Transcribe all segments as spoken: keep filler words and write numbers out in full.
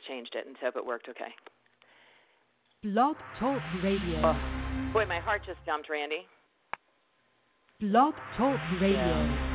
changed it and so it worked okay. Blog Talk Radio. Oh, boy, my heart just jumped, Randy. Blog Talk Radio. Yeah.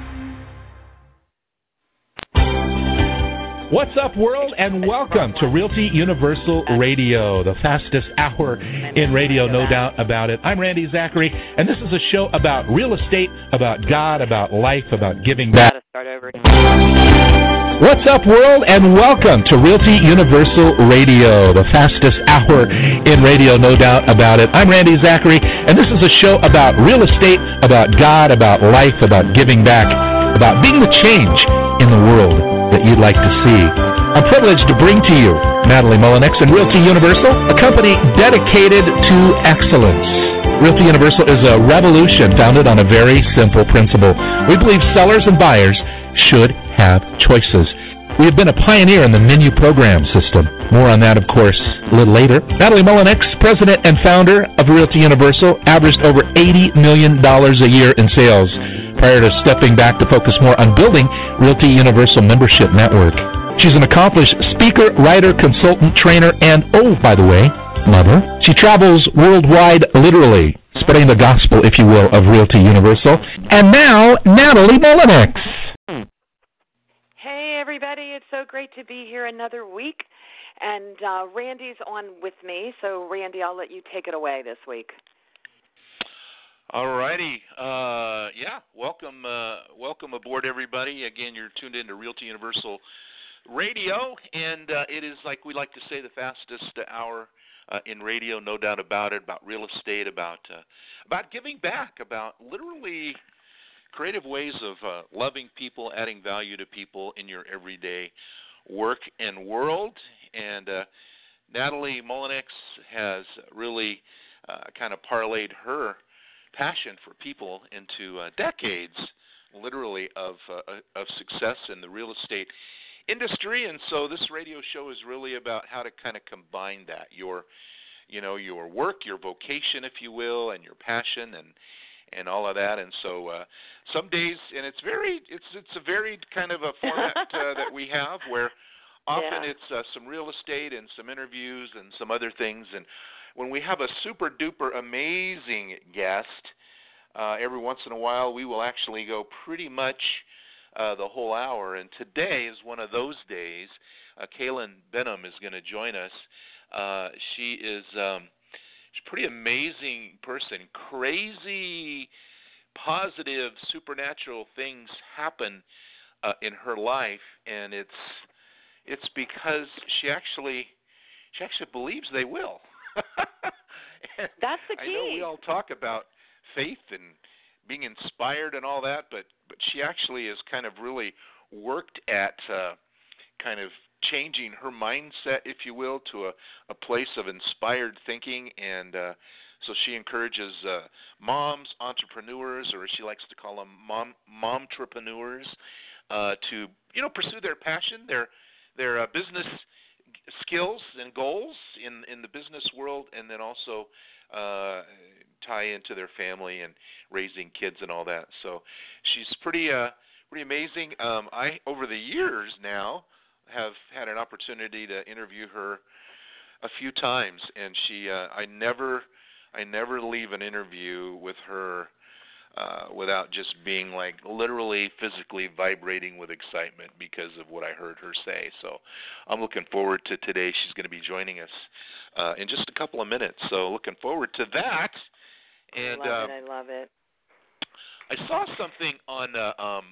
What's up, world, and welcome to Realty Universal Radio, the fastest hour in radio, no doubt about it. I'm Randy Zachary, and this is a show about real estate, about God, about life, about giving back. Start over. What's up, world, and welcome to Realty Universal Radio, the fastest hour in radio, no doubt about it. I'm Randy Zachary, and this is a show about real estate, about God, about life, about giving back, about being the change in the world that you'd like to see. I'm privileged to bring to you Natalie Mullinex and Realty Universal, a company dedicated to excellence. Realty Universal is a revolution founded on a very simple principle. We believe sellers and buyers should have choices. We have been a pioneer in the menu program system. More on that, of course, a little later. Natalie Mullinex, president and founder of Realty Universal, averaged over eighty million dollars a year in sales prior to stepping back to focus more on building Realty Universal Membership Network. She's an accomplished speaker, writer, consultant, trainer, and, oh, by the way, mother. She travels worldwide, literally, spreading the gospel, if you will, of Realty Universal. And now, Natalie Mullinex. Hey, everybody. It's so great to be here another week. And uh, Randy's on with me. So, Randy, I'll let you take it away this week. All righty. Uh, yeah, welcome uh, welcome aboard, everybody. Again, you're tuned into Realty Universal Radio, and uh, it is, like we like to say, the fastest hour uh, in radio, no doubt about it, about real estate, about uh, about giving back, about literally creative ways of uh, loving people, adding value to people in your everyday work and world. And uh, Natalie Mullinex has really uh, kind of parlayed her passion for people into uh, decades, literally, of uh, of success in the real estate industry. And so this radio show is really about how to kind of combine that, your, you know, your work, your vocation, if you will, and your passion, and and all of that. And so uh, some days, and it's very, it's it's a varied kind of a format uh, that we have, where often Yeah. it's uh, some real estate and some interviews and some other things. And when we have a super duper amazing guest, uh, every once in a while we will actually go pretty much uh, the whole hour. And today is one of those days. Uh, Kaylin Benham is going to join us. Uh, she is um, she's a pretty amazing person. Crazy, positive, supernatural things happen uh, in her life, and it's it's because she actually she actually believes they will. That's the key. I know we all talk about faith and being inspired and all that, but, but she actually has kind of really worked at uh, kind of changing her mindset, if you will, to a, a place of inspired thinking. And uh, so she encourages uh, moms, entrepreneurs, or as she likes to call them, mom momtrepreneurs, uh, to you know pursue their passion, their their uh, business skills and goals in, in the business world, and then also uh, tie into their family and raising kids and all that. So she's pretty uh, pretty amazing. Um, I over the years now have had an opportunity to interview her a few times, and she uh, I never I never leave an interview with her Uh, without just being like literally physically vibrating with excitement because of what I heard her say. So I'm looking forward to today. She's going to be joining us uh, in just a couple of minutes. So looking forward to that. And I love uh, it. I love it. I saw something on uh, um,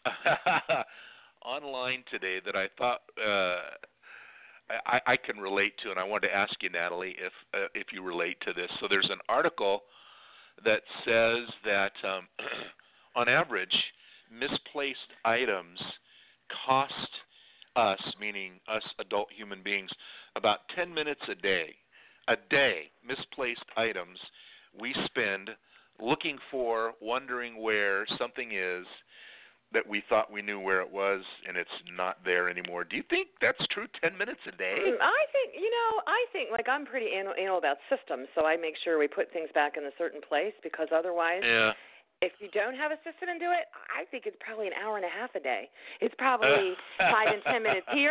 online today that I thought uh, I, I can relate to, and I wanted to ask you, Natalie, if uh, if you relate to this. So there's an article that says that um, on average, misplaced items cost us, meaning us adult human beings, about ten minutes a day. A day, misplaced items we spend looking for, wondering where something is that we thought we knew where it was, and it's not there anymore. Do you think that's true, ten minutes a day? I think, you know, I think, like, I'm pretty anal, anal about systems, so I make sure we put things back in a certain place, because otherwise, yeah. if you don't have a system and do it, I think it's probably an hour and a half a day. It's probably five and ten minutes here,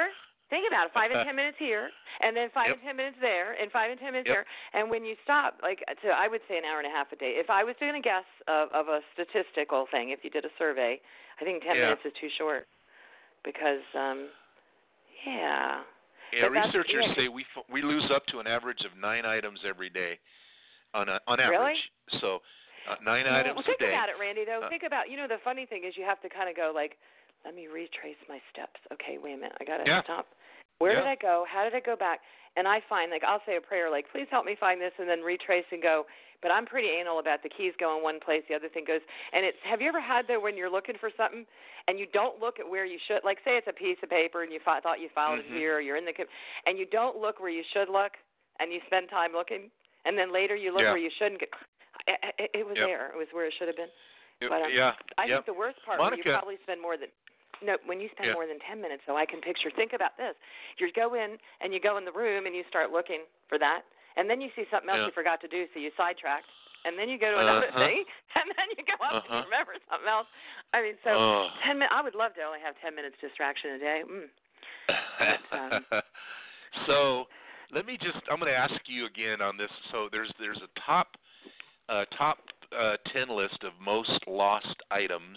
Think about it, five and ten minutes here, and then five Yep. and ten minutes there, and five and ten minutes Yep. there. And when you stop, like, to, I would say an hour and a half a day. If I was doing a guess of, of a statistical thing, if you did a survey, I think ten Yeah. minutes is too short because, um, yeah. Yeah, But that's- researchers yeah. say we f- we lose up to an average of nine items every day, on a, on average. Really? So uh, nine Well, items well, a think day. about it, Randy. Though, Uh, think about you know the funny thing is you have to kind of go like, let me retrace my steps. Okay, wait a minute, I gotta Yeah. stop. Where did Yeah. I go? How did I go back? And I find like I'll say a prayer like, please help me find this, and then retrace and go. But I'm pretty anal about the keys going one place, the other thing goes. And it's have you ever had though when you're looking for something and you don't look at where you should? Like say it's a piece of paper and you fi- thought you filed Mhm. it here, or you're in the com- and you don't look where you should look, and you spend time looking, and then later you look Yeah. where you shouldn't. Get, it, it, it was Yep. there. It was where it should have been. Yep. But, um, yeah. I yep. think the worst part when Monica. you probably spend more than no when you spend Yeah. more than ten minutes. So I can picture. Think about this: you go in and you go in the room and you start looking for that, and then you see something else Yeah. you forgot to do, so you sidetrack, and then you go to another Uh-huh. thing, and then you go up and Uh-huh. you remember something else. I mean, so Oh. ten minutes. I would love to only have ten minutes distraction a day. Mm. But, um, so let me just I'm going to ask you again on this. So there's there's a top uh, top uh, ten list of most lost items.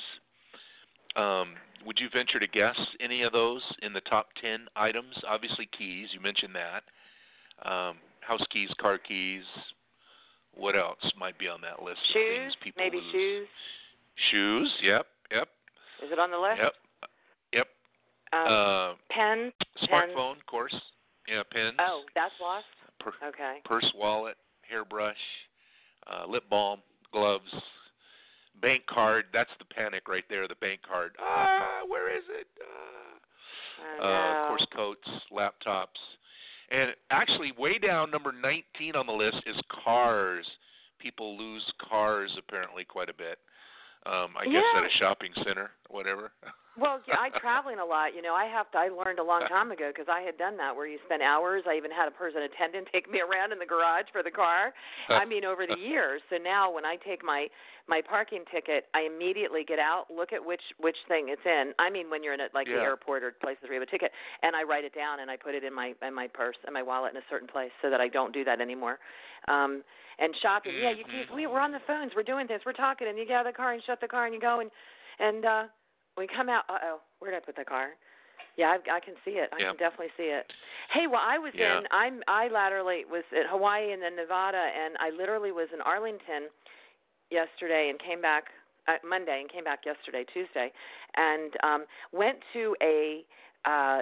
Um, would you venture to guess any of those in the top ten items? Obviously keys, you mentioned that. Um, house keys, car keys. What else might be on that list of shoes, things people maybe lose? shoes. Shoes, yep, yep, Is it on the list? yep, yep. Um, Uh, pens. smartphone, of course. Yeah, pens. Oh, that's lost. Per- Okay. purse, wallet, hairbrush, uh, lip balm, gloves, bank card. That's the panic right there, the bank card. Ah, where is it? Ah. I Uh, of know. course, coats, laptops. And actually, way down, number nineteen on the list is cars. People lose cars, apparently, quite a bit. Um, I guess Yeah. at a shopping center or whatever. Well, yeah, I traveling a lot. You know, I have to. I learned a long time ago because I had done that where you spend hours. I even had a person attendant take me around in the garage for the car. I mean, over the years. So now, when I take my my parking ticket, I immediately get out, look at which which thing it's in. I mean, when you're in a, like Yeah. the airport or places where you have a ticket, and I write it down and I put it in my in my purse and my wallet in a certain place so that I don't do that anymore. Um, and shopping, yeah, you keep, we we're on the phones, we're doing this, we're talking, and you get out of the car and shut the car and you go and and. uh We come out. Uh oh, where did I put the car? Yeah, I, I can see it. I Yeah. can definitely see it. Hey, well, I was Yeah. in. I'm. I laterally was at Hawaii and then Nevada, and I literally was in Arlington yesterday and came back uh, Monday and came back yesterday, Tuesday, and um, went to a uh,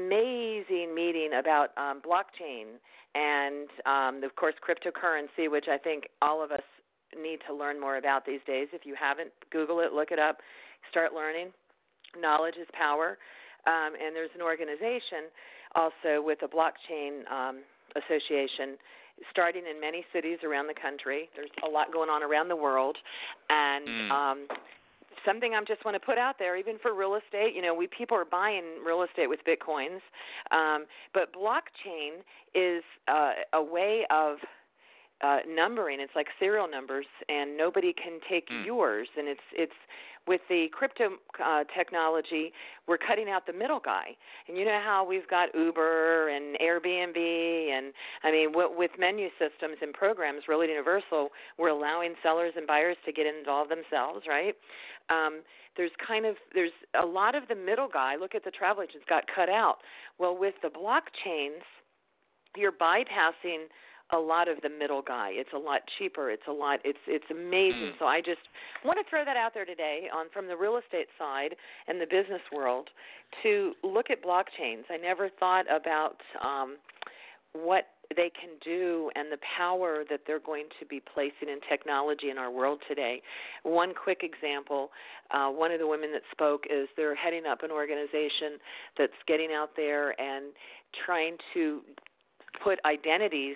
amazing meeting about um, blockchain and, um, of course, cryptocurrency, which I think all of us need to learn more about these days. If you haven't, Google it, look it up. Start learning. Knowledge is power. Um, and there's an organization also with a blockchain um, association starting in many cities around the country. There's a lot going on around the world. And Mm. um, something I just want to put out there, even for real estate, you know, we people are buying real estate with Bitcoins. Um, but blockchain is uh, a way of uh, numbering. It's like serial numbers, and nobody can take Mm. yours. And it's it's with the crypto uh, technology, we're cutting out the middle guy. And you know how we've got Uber and Airbnb, and I mean, w- with menu systems and programs, really universal, we're allowing sellers and buyers to get involved themselves, right? Um, there's kind of there's a lot of the middle guy. Look at the travel agents got cut out. Well, with the blockchains, you're bypassing a lot of the middle guy. It's a lot cheaper. It's a lot. It's it's amazing. Mm. So I just want to throw that out there today on from the real estate side and the business world to look at blockchains. I never thought about um, what they can do and the power that they're going to be placing in technology in our world today. One quick example, uh, one of the women that spoke is they're heading up an organization that's getting out there and trying to put identities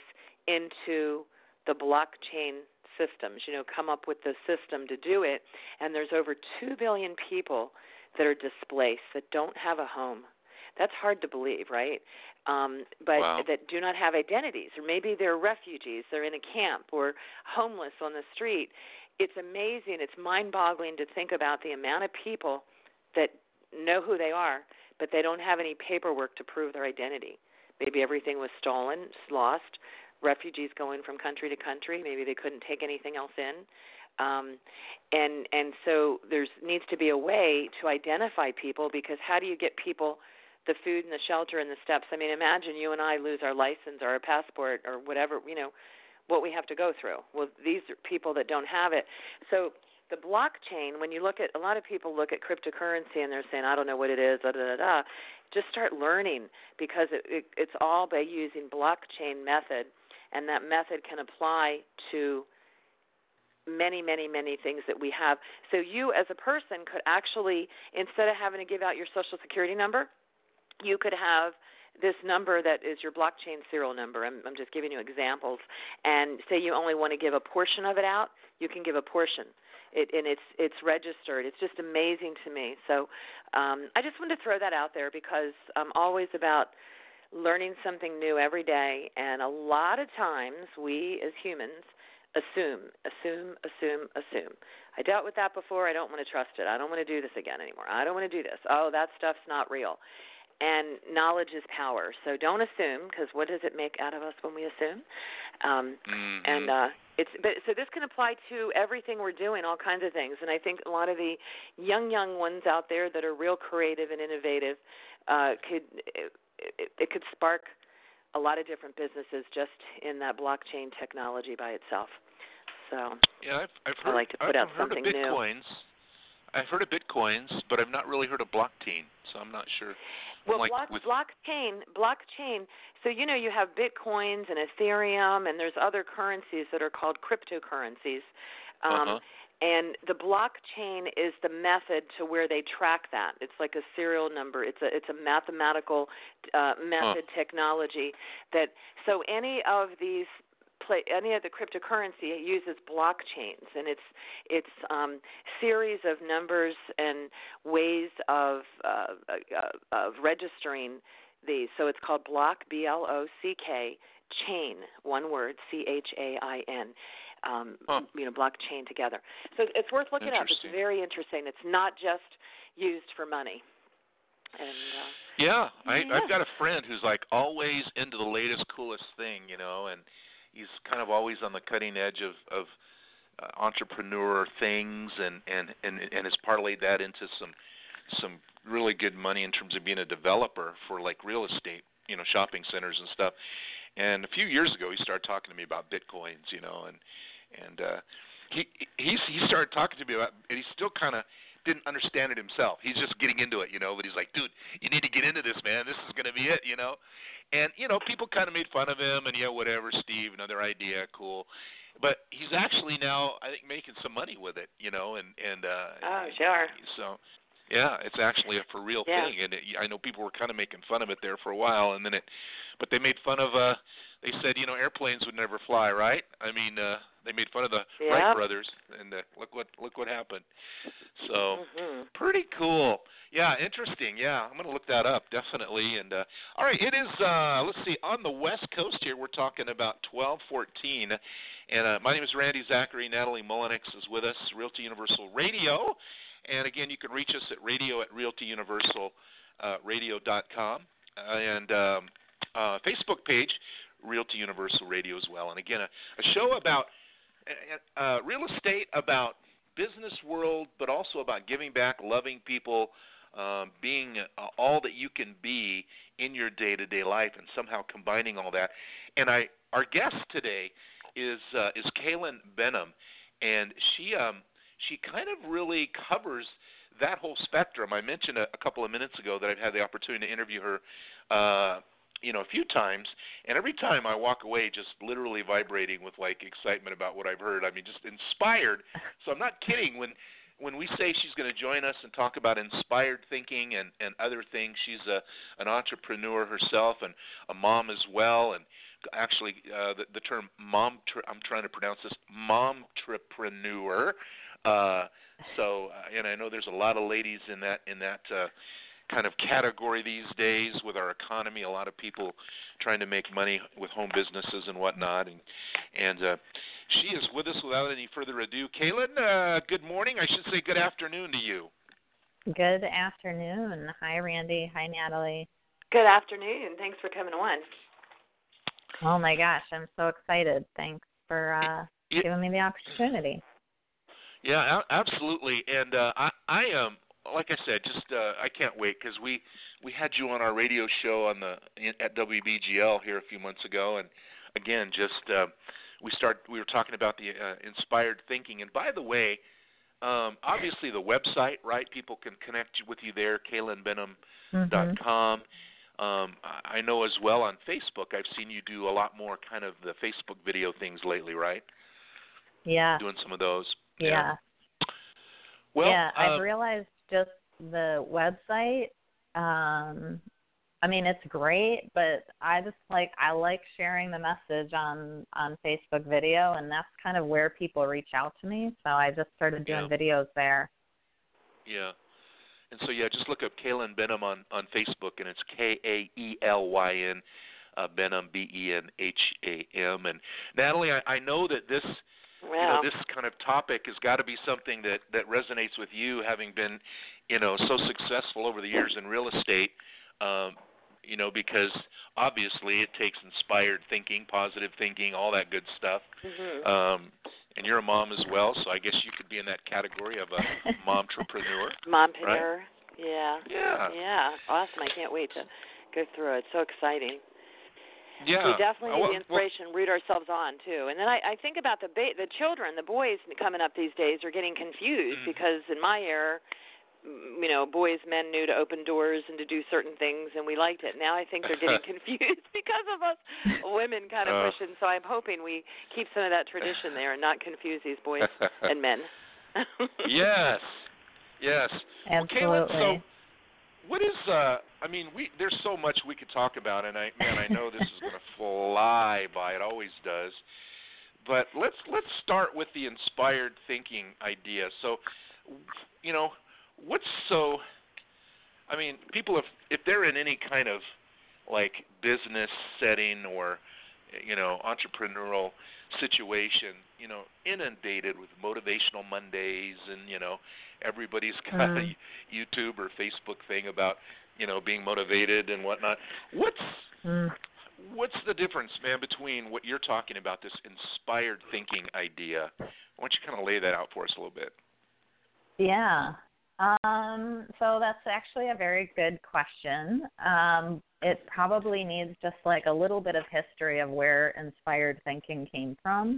into the blockchain systems, you know, come up with the system to do it. And there's over two billion people that are displaced, that don't have a home. That's hard to believe, right? Um, but Wow. that do not have identities, or maybe they're refugees, they're in a camp, or homeless on the street. It's amazing. It's mind-boggling to think about the amount of people that know who they are but they don't have any paperwork to prove their identity. Maybe everything was stolen, lost, refugees going from country to country. Maybe they couldn't take anything else in. Um, and and so there needs to be a way to identify people, because how do you get people the food and the shelter and the steps? I mean, imagine you and I lose our license or our passport or whatever, you know, what we have to go through. Well, these are people that don't have it. So the blockchain, when you look at, a lot of people look at cryptocurrency and they're saying, I don't know what it is, da, da, da, da. Just start learning, because it, it, it's all by using blockchain method, and that method can apply to many, many, many things that we have. So you as a person could actually, instead of having to give out your Social Security number, you could have this number that is your blockchain serial number. I'm, I'm just giving you examples. And say you only want to give a portion of it out, you can give a portion. It, and it's it's registered. It's just amazing to me. So um, I just wanted to throw that out there, because I'm always about learning something new every day. And a lot of times we as humans assume, assume, assume, assume. I dealt with that before. I don't want to trust it. I don't want to do this again anymore. I don't want to do this. Oh, that stuff's not real. And knowledge is power. So don't assume, because what does it make out of us when we assume? Um, mm-hmm. And uh, it's but so this can apply to everything we're doing, all kinds of things. And I think a lot of the young, young ones out there that are real creative and innovative uh, could it, it, it could spark a lot of different businesses just in that blockchain technology by itself. So yeah, I've, I've heard, I like to put I've out heard something of bitcoins. new. I've heard of bitcoins, but I've not really heard of blockchain, so I'm not sure. Well, like block, with... blockchain, blockchain. So you know you have bitcoins and Ethereum, and there's other currencies that are called cryptocurrencies. Um, uh-huh. And the blockchain is the method to where they track that. It's like a serial number. It's a it's a mathematical uh, method huh. technology that. So any of these. Play, any of the cryptocurrency uses blockchains, and it's it's um, series of numbers and ways of uh, uh, of registering these. So it's called block, B L O C K, chain, one word, C H A I N. Um, huh. You know, blockchain together. So it's worth looking up. It's very interesting. It's not just used for money. And, uh, yeah, I, yeah, I've got a friend who's like always into the latest, coolest thing, you know, and he's kind of always on the cutting edge of, of uh, entrepreneur things, and, and, and, and has parlayed that into some some really good money in terms of being a developer for like real estate, you know, shopping centers and stuff. And a few years ago, he started talking to me about bitcoins, you know, and and uh, he he's, he started talking to me about, and he still kind of didn't understand it himself. He's just getting into it, you know, but he's like, dude, you need to get into this, man. This is going to be it, you know. And, you know, people kind of made fun of him, and, yeah, whatever, Steve, another idea, cool. But he's actually now, I think, making some money with it, you know, and, and uh, oh, sure. So, yeah, it's actually a for real yeah. thing. And it, I know people were kind of making fun of it there for a while, and then it, but they made fun of, uh, they said, you know, airplanes would never fly, right? I mean, uh, they made fun of the yeah. Wright brothers, and uh, look what look what happened. So, mm-hmm. pretty cool. Yeah, interesting. Yeah, I'm going to look that up, definitely. And uh, all right, it is, uh, let's see, on the West Coast here, we're talking about twelve fourteen. And uh, my name is Randy Zachary. Natalie Mullenix is with us, Realty Universal Radio. And, again, you can reach us at radio at realty universal radio dot com. Uh, and um, uh, Facebook page, Realty Universal Radio as well. And, again, a, a show about uh, real estate, about business world, but also about giving back, loving people, um, being uh, all that you can be in your day-to-day life, and somehow combining all that. And I, our guest today is uh, is Kaylin Benham, and she um, she kind of really covers that whole spectrum. I mentioned a, a couple of minutes ago that I've had the opportunity to interview her, uh, you know, a few times, and every time I walk away just literally vibrating with like excitement about what I've heard. I mean, just inspired. So I'm not kidding when. When we say she's going to join us and talk about inspired thinking and, and other things, she's a, an entrepreneur herself and a mom as well. And actually, uh, the, the term mom, I'm trying to pronounce this, momtrepreneur. Uh, so, uh, and I know there's a lot of ladies in that in that uh, kind of category these days with our economy. A lot of people trying to make money with home businesses and whatnot. And and uh, she is with us without any further ado. Kaylin, uh, good morning. I should say good afternoon to you. Good afternoon. Hi, Randy. Hi, Natalie. Good afternoon. Thanks for coming on. Oh, my gosh. I'm so excited. Thanks for uh, yeah. giving me the opportunity. Yeah, absolutely. And uh, I, I um, like I said, just uh, I can't wait because we, we had you on our radio show on the at W B G L here a few months ago, and again, just uh, we start we were talking about the uh, inspired thinking. And by the way, um, obviously the website, right? People can connect with you there, kaylin benham dot com. Mm-hmm. Um, I know as well on Facebook. I've seen you do a lot more kind of the Facebook video things lately, right? Yeah. Doing some of those. Yeah. yeah. Well, yeah, I've um, realized just the website. Um, I mean, it's great, but I just like I like sharing the message on on Facebook video, and that's kind of where people reach out to me. So I just started doing yeah. videos there. Yeah. And so, yeah, just look up Kaylin Benham on, on Facebook, and it's K A E L Y N, uh, Benham, B E N H A M. And, Natalie, I, I know that this wow. you know, this kind of topic has got to be something that, that resonates with you, having been, you know, so successful over the years in real estate, um, you know, because obviously it takes inspired thinking, positive thinking, all that good stuff. Mm-hmm. Um And you're a mom as well, so I guess you could be in that category of a momtrepreneur. Mompreneur. Right? Yeah. Yeah. Yeah. Awesome. I can't wait to go through it. It's so exciting. Yeah. We definitely need well, the inspiration, well, root ourselves on, too. And then I, I think about the ba- the children, the boys coming up these days are getting confused mm-hmm. because in my era, you know, boys, men knew to open doors and to do certain things, and we liked it. Now I think they're getting confused because of us women kind of uh, pushing. So I'm hoping we keep some of that tradition there and not confuse these boys and men. Yes, yes. Absolutely. Well, Kaylin, so what is? Uh, I mean, we there's so much we could talk about, and I man, I know this is going to fly by. It always does. But let's let's start with the inspired thinking idea. So, you know. What's so, I mean, people, if, if they're in any kind of, like, business setting or, you know, entrepreneurial situation, you know, inundated with motivational Mondays and, you know, everybody's got mm. a YouTube or Facebook thing about, you know, being motivated and whatnot. What's mm. what's the difference, man, between what you're talking about, this inspired thinking idea? Why don't you kind of lay that out for us a little bit? Yeah. Um, so that's actually a very good question. Um, it probably needs just like a little bit of history of where inspired thinking came from.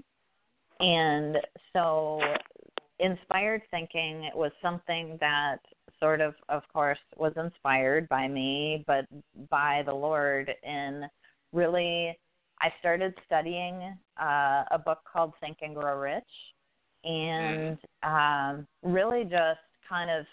And so inspired thinking was something that sort of, of course, was inspired by me, but by the Lord. And really, I started studying uh, a book called Think and Grow Rich, and um, really just kind of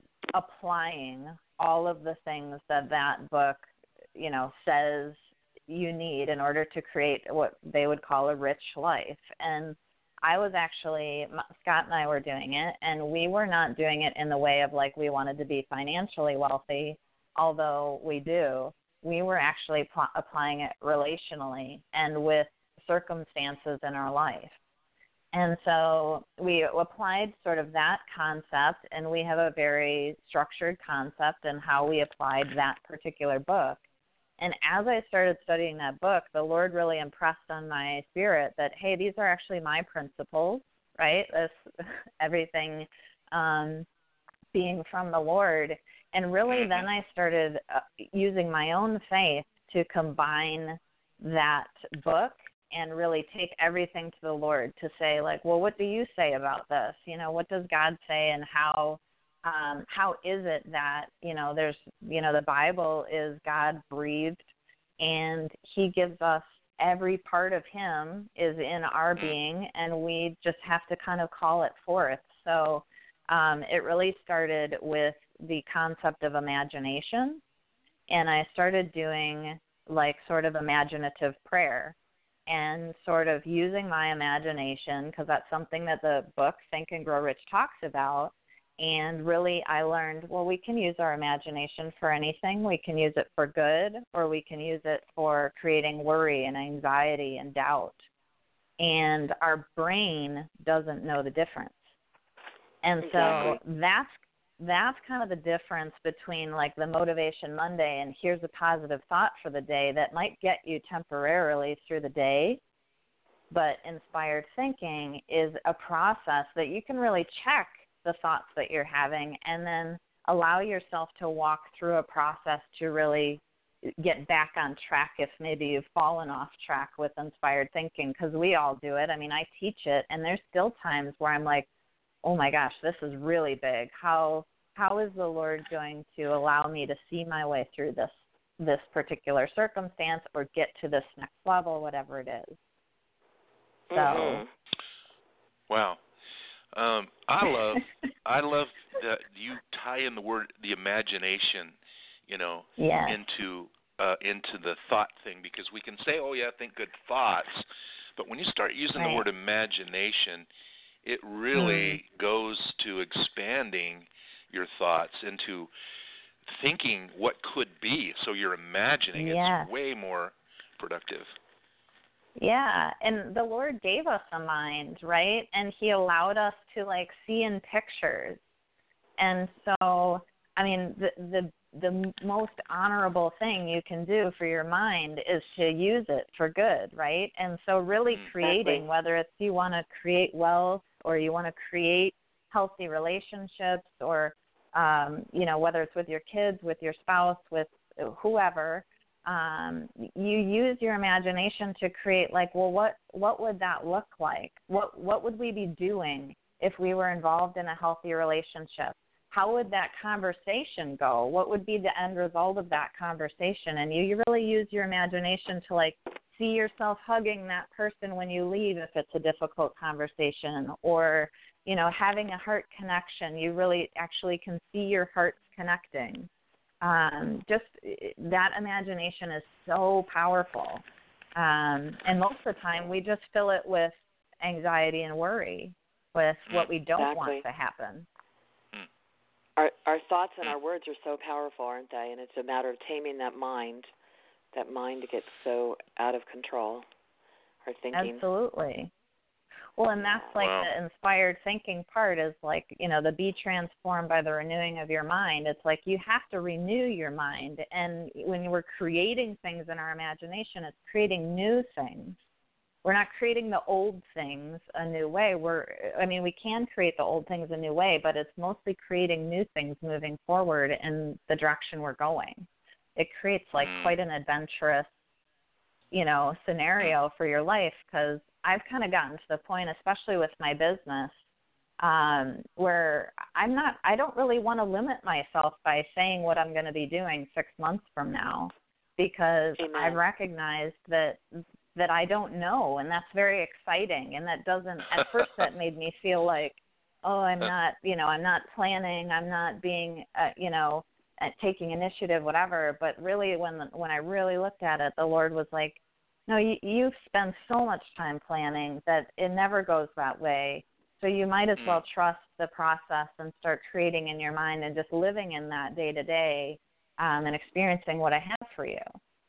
applying all of the things that that book, you know, says you need in order to create what they would call a rich life. And I was actually, Scott and I were doing it, and we were not doing it in the way of like we wanted to be financially wealthy, although we do. We were actually pl- applying it relationally and with circumstances in our life. And so we applied sort of that concept, and we have a very structured concept in how we applied that particular book. And as I started studying that book, the Lord really impressed on my spirit that, hey, these are actually my principles, right? This everything um, being from the Lord. And really then I started uh, using my own faith to combine that book and really take everything to the Lord to say, like, well, what do you say about this? You know, what does God say, and how um, how is it that, you know, there's, you know, the Bible is God-breathed, and he gives us every part of him is in our being, and we just have to kind of call it forth. So um, it really started with the concept of imagination, and I started doing, like, sort of imaginative prayer, and sort of using my imagination, because that's something that the book Think and Grow Rich talks about. And really I learned, well, we can use our imagination for anything. We can use it for good, or we can use it for creating worry and anxiety and doubt. And our brain doesn't know the difference. And so that's that's kind of the difference between like the Motivation Monday and here's a positive thought for the day that might get you temporarily through the day. But inspired thinking is a process that you can really check the thoughts that you're having and then allow yourself to walk through a process to really get back on track if maybe you've fallen off track with inspired thinking, because we all do it. I mean, I teach it, and there's still times where I'm like, oh my gosh, this is really big. How how is the Lord going to allow me to see my way through this this particular circumstance or get to this next level, whatever it is? So, mm-hmm. Wow. Um, I love I love that you tie in the word the imagination, you know, yes. into uh, into the thought thing, because we can say, oh yeah, think good thoughts, but when you start using right. the word imagination, it really mm. goes to expanding your thoughts into thinking what could be. So you're imagining. Yes. It's way more productive. Yeah, and the Lord gave us a mind, right? And he allowed us to, like, see in pictures. And so, I mean, the the the most honorable thing you can do for your mind is to use it for good, right? And so really creating, exactly. whether it's you want to create wealth or you want to create healthy relationships or, um, you know, whether it's with your kids, with your spouse, with whoever, Um, you use your imagination to create, like, well, what what would that look like? What what would we be doing if we were involved in a healthy relationship? How would that conversation go? What would be the end result of that conversation? And you, you really use your imagination to, like, see yourself hugging that person when you leave if it's a difficult conversation, or, you know, having a heart connection. You really actually can see your hearts connecting. Um, just that imagination is so powerful. Um, and most of the time we just fill it with anxiety and worry with what we don't exactly. want to happen. Our our thoughts and our words are so powerful, aren't they? And it's a matter of taming that mind. That mind gets so out of control. Our thinking. Absolutely. Well, and that's like wow. the inspired thinking part is like, you know, the be transformed by the renewing of your mind. It's like you have to renew your mind. And when we're creating things in our imagination, it's creating new things. We're not creating the old things a new way. We're, I mean, we can create the old things a new way, but it's mostly creating new things moving forward in the direction we're going. It creates like mm. quite an adventurous, you know, scenario for your life, because I've kind of gotten to the point, especially with my business, um, where I'm not, I don't really want to limit myself by saying what I'm going to be doing six months from now, because Amen. I've recognized that that I don't know, and that's very exciting. And that doesn't, at first that made me feel like, oh, I'm not, you know, I'm not planning, I'm not being, uh, you know, uh, taking initiative, whatever. But really, when when I really looked at it, the Lord was like, no, you, you've spent so much time planning that it never goes that way. So you might as well trust the process and start creating in your mind and just living in that day to day um, and experiencing what I have for you.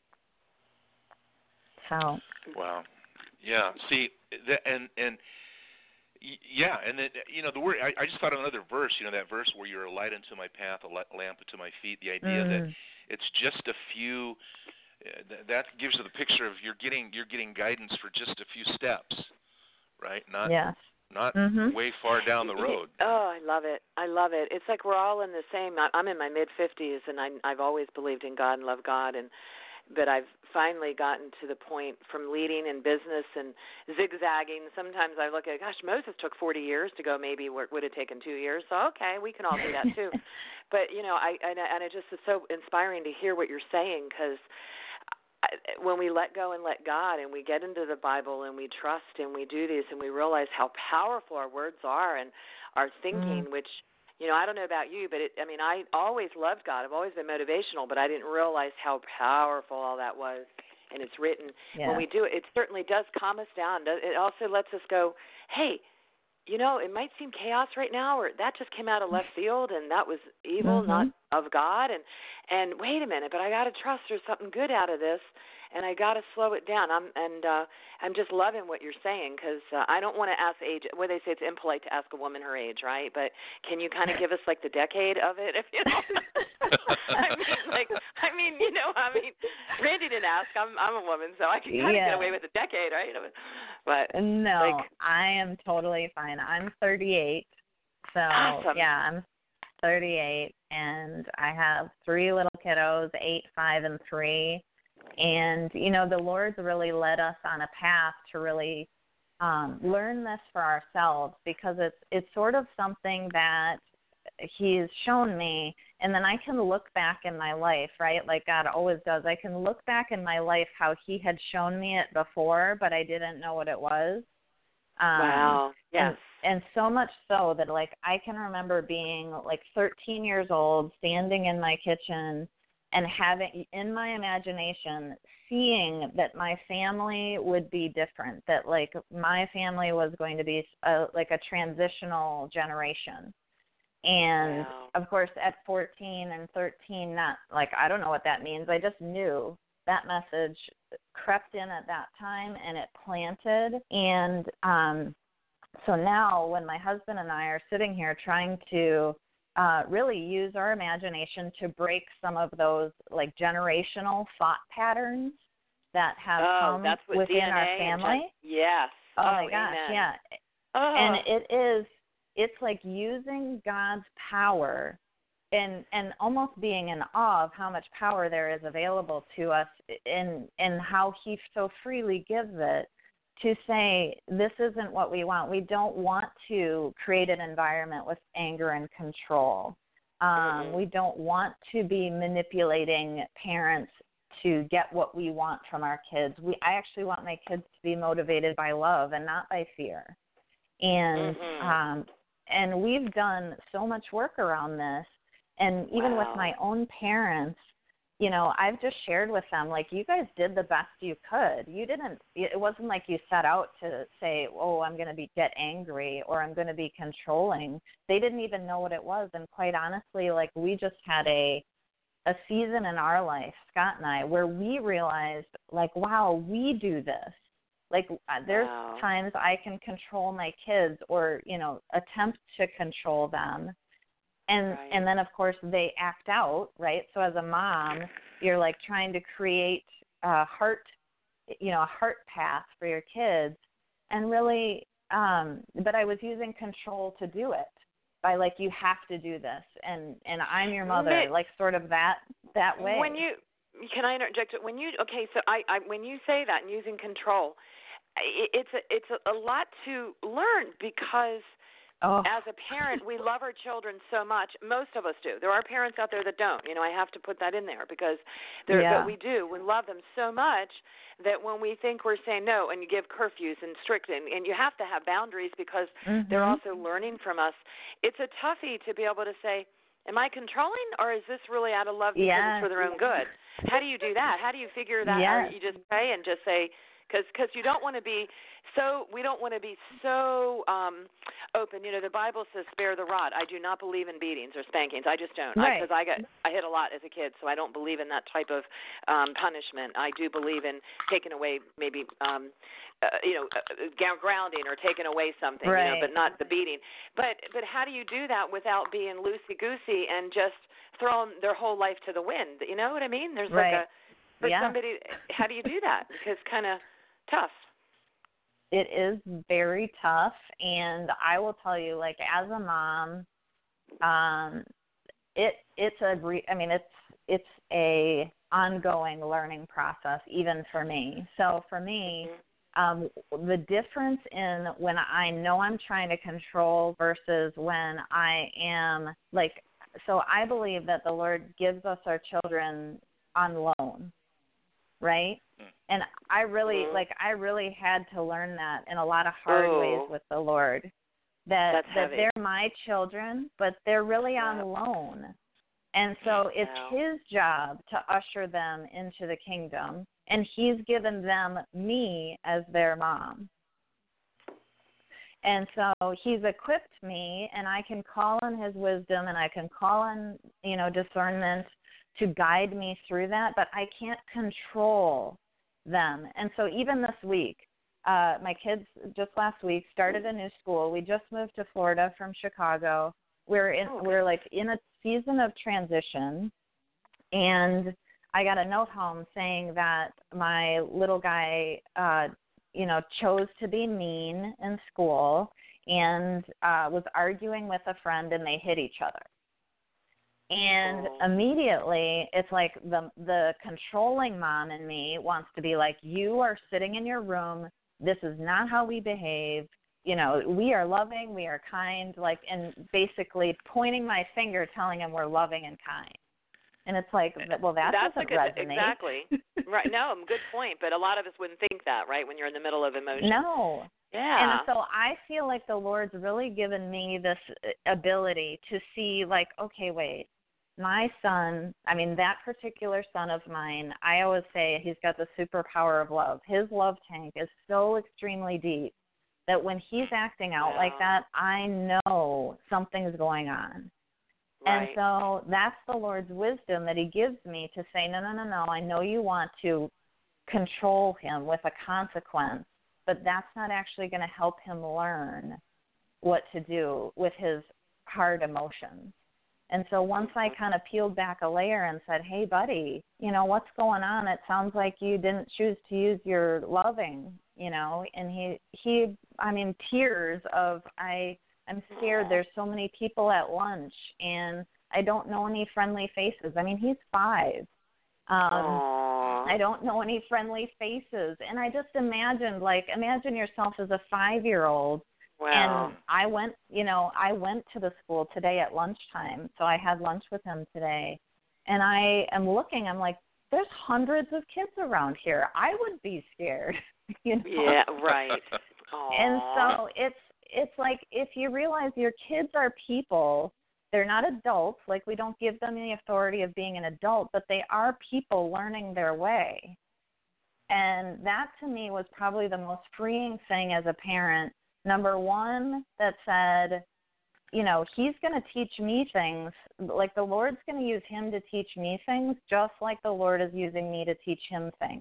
So. Wow. Yeah. See, that, and and yeah, and then, you know, the word. I, I just thought of another verse. You know, that verse where you're a light unto my path, a lamp unto my feet. The idea mm. that it's just a few. That gives you the picture of you're getting you're getting guidance for just a few steps, right? Not yes. not mm-hmm. way far down the road. Oh, I love it. I love it. It's like we're all in the same. I'm in my mid fifties, and I, I've always believed in God and loved God, and but I've finally gotten to the point from leading in business and zigzagging. Sometimes I look at, gosh, Moses took forty years to go. Maybe it would have taken two years. So okay, we can all do that too. But you know, I and, and it just is so inspiring to hear what you're saying, because when we let go and let God and we get into the Bible and we trust and we do this and we realize how powerful our words are and our thinking, mm. which, you know, I don't know about you, but it, I mean, I always loved God. I've always been motivational, but I didn't realize how powerful all that was. And it's written. Yeah. When we do it, it certainly does calm us down. It also lets us go, hey, you know, it might seem chaos right now, or that just came out of left field, and that was evil, mm-hmm. not of God. And, and wait a minute, but I got to trust there's something good out of this. and I got to slow it down. I'm and uh, I'm just loving what you're saying because uh, I don't want to ask age. Well, they say it's impolite to ask a woman her age, right? But can you kind of give us like the decade of it, if you know? I mean, like, I mean, you know, I mean, Randy didn't ask. I'm I'm a woman, so I can kind of yeah. get away with a decade, right? But no, like, I am totally fine. I'm thirty-eight, so awesome. yeah, I'm thirty-eight, and I have three little kiddos, eight, five, and three. And, you know, the Lord's really led us on a path to really um, learn this for ourselves because it's it's sort of something that He's shown me, and then I can look back in my life, right, like God always does. I can look back in my life how He had shown me it before, but I didn't know what it was. Um, wow, yes. And, and so much so that, like, I can remember being, like, thirteen years old, standing in my kitchen and having, in my imagination, seeing that my family would be different, that, like, my family was going to be, a, like, a transitional generation. And, wow. of course, at fourteen and thirteen, not, like, I don't know what that means. I just knew that message crept in at that time, and it planted. And um, so now when my husband and I are sitting here trying to uh, really use our imagination to break some of those, like, generational thought patterns that have oh, come that's what within D N A our family. Gen- yes. Oh, oh my gosh, amen. yeah. Oh. And it is, it's like using God's power and and almost being in awe of how much power there is available to us and and how He so freely gives it to say, this isn't what we want. We don't want to create an environment with anger and control. Um, mm-hmm. We don't want to be manipulating parents to get what we want from our kids. We I actually want my kids to be motivated by love and not by fear. And mm-hmm. um, and we've done so much work around this. And even wow. with my own parents, you know, I've just shared with them, like, you guys did the best you could. You didn't, it wasn't like you set out to say, oh, I'm going to be get angry or I'm going to be controlling. They didn't even know what it was. And quite honestly, like, we just had a, a season in our life, Scott and I, where we realized, like, wow, we do this. Like, there's wow. times I can control my kids or, you know, attempt to control them. And right. and then, of course, they act out, right? So as a mom, you're, like, trying to create a heart, you know, a heart path for your kids. And really, um, but I was using control to do it by, like, you have to do this. And, and I'm your mother, but, like, sort of that that way. When you, can I interject? When you, okay, so I, I when you say that and using control, it, it's a, it's a, a lot to learn because Oh. as a parent, we love our children so much. Most of us do. There are parents out there that don't. You know, I have to put that in there because there, yeah. but we do. We love them so much that when we think we're saying no and you give curfews and strict, and, and you have to have boundaries because mm-hmm. they're also learning from us, it's a toughie to be able to say, am I controlling or is this really out of love because yes. it's for their own good? How do you do that? How do you figure that out? Yes. You just pray and just say, because because you don't want to be so, we don't want to be so um, open. You know, the Bible says spare the rod. I do not believe in beatings or spankings. I just don't. Right. Because I, I got I hit a lot as a kid, so I don't believe in that type of um, punishment. I do believe in taking away maybe, um, uh, you know, uh, grounding or taking away something, right. you know, but not the beating. But but how do you do that without being loosey-goosey and just throwing their whole life to the wind? You know what I mean? There's right. like a, for yeah. somebody, how do you do that? Because kind of tough. It is very tough, and I will tell you, like, as a mom, um, it it's a re- I mean it's it's a ongoing learning process even for me. So for me, um, the difference in when I know I'm trying to control versus when I am like, so I believe that the Lord gives us our children on loan, right? And I really, mm-hmm. like, I really had to learn that in a lot of hard oh. ways with the Lord. That That's that heavy. they're my children, but they're really yeah. on loan. And so it's wow. His job to usher them into the kingdom, and He's given them me as their mom. And so He's equipped me, and I can call on His wisdom, and I can call on, you know, discernment to guide me through that, but I can't control them. And so even this week, uh, my kids just last week started a new school. We just moved to Florida from Chicago. We're in, oh, we're like in a season of transition, and I got a note home saying that my little guy, uh, you know, chose to be mean in school and uh, was arguing with a friend, and they hit each other. And oh. immediately, it's like the the controlling mom in me wants to be like, you are sitting in your room. This is not how we behave. You know, we are loving, we are kind, like, and basically pointing my finger, telling him we're loving and kind. And it's like, well, that That's doesn't a good, resonate. Exactly. Right. No, good point. But a lot of us wouldn't think that, right, when you're in the middle of emotion. No. Yeah. And so I feel like the Lord's really given me this ability to see, like, okay, wait, my son, I mean, that particular son of mine, I always say he's got the superpower of love. His love tank is so extremely deep that when he's acting out wow. like that, I know something's going on. Right. And so that's the Lord's wisdom that he gives me to say, no, no, no, no, I know you want to control him with a consequence, but that's not actually going to help him learn what to do with his hard emotions. And so once I kind of peeled back a layer and said, hey, buddy, you know, what's going on? It sounds like you didn't choose to use your loving, you know, and he, he, I mean, tears of, I, I'm scared. There's so many people at lunch, and I don't know any friendly faces. I mean, he's five. Um, I don't know any friendly faces. And I just imagined, like, imagine yourself as a five-year-old. Wow. And I went, you know, I went to the school today at lunchtime, so I had lunch with him today. And I am looking, I'm like, there's hundreds of kids around here. I would be scared, you know? Yeah, right. And so it's, it's like if you realize your kids are people, they're not adults, like we don't give them the authority of being an adult, but they are people learning their way. And that to me was probably the most freeing thing as a parent. Number one, that said, you know, he's going to teach me things, like the Lord's going to use him to teach me things, just like the Lord is using me to teach him things.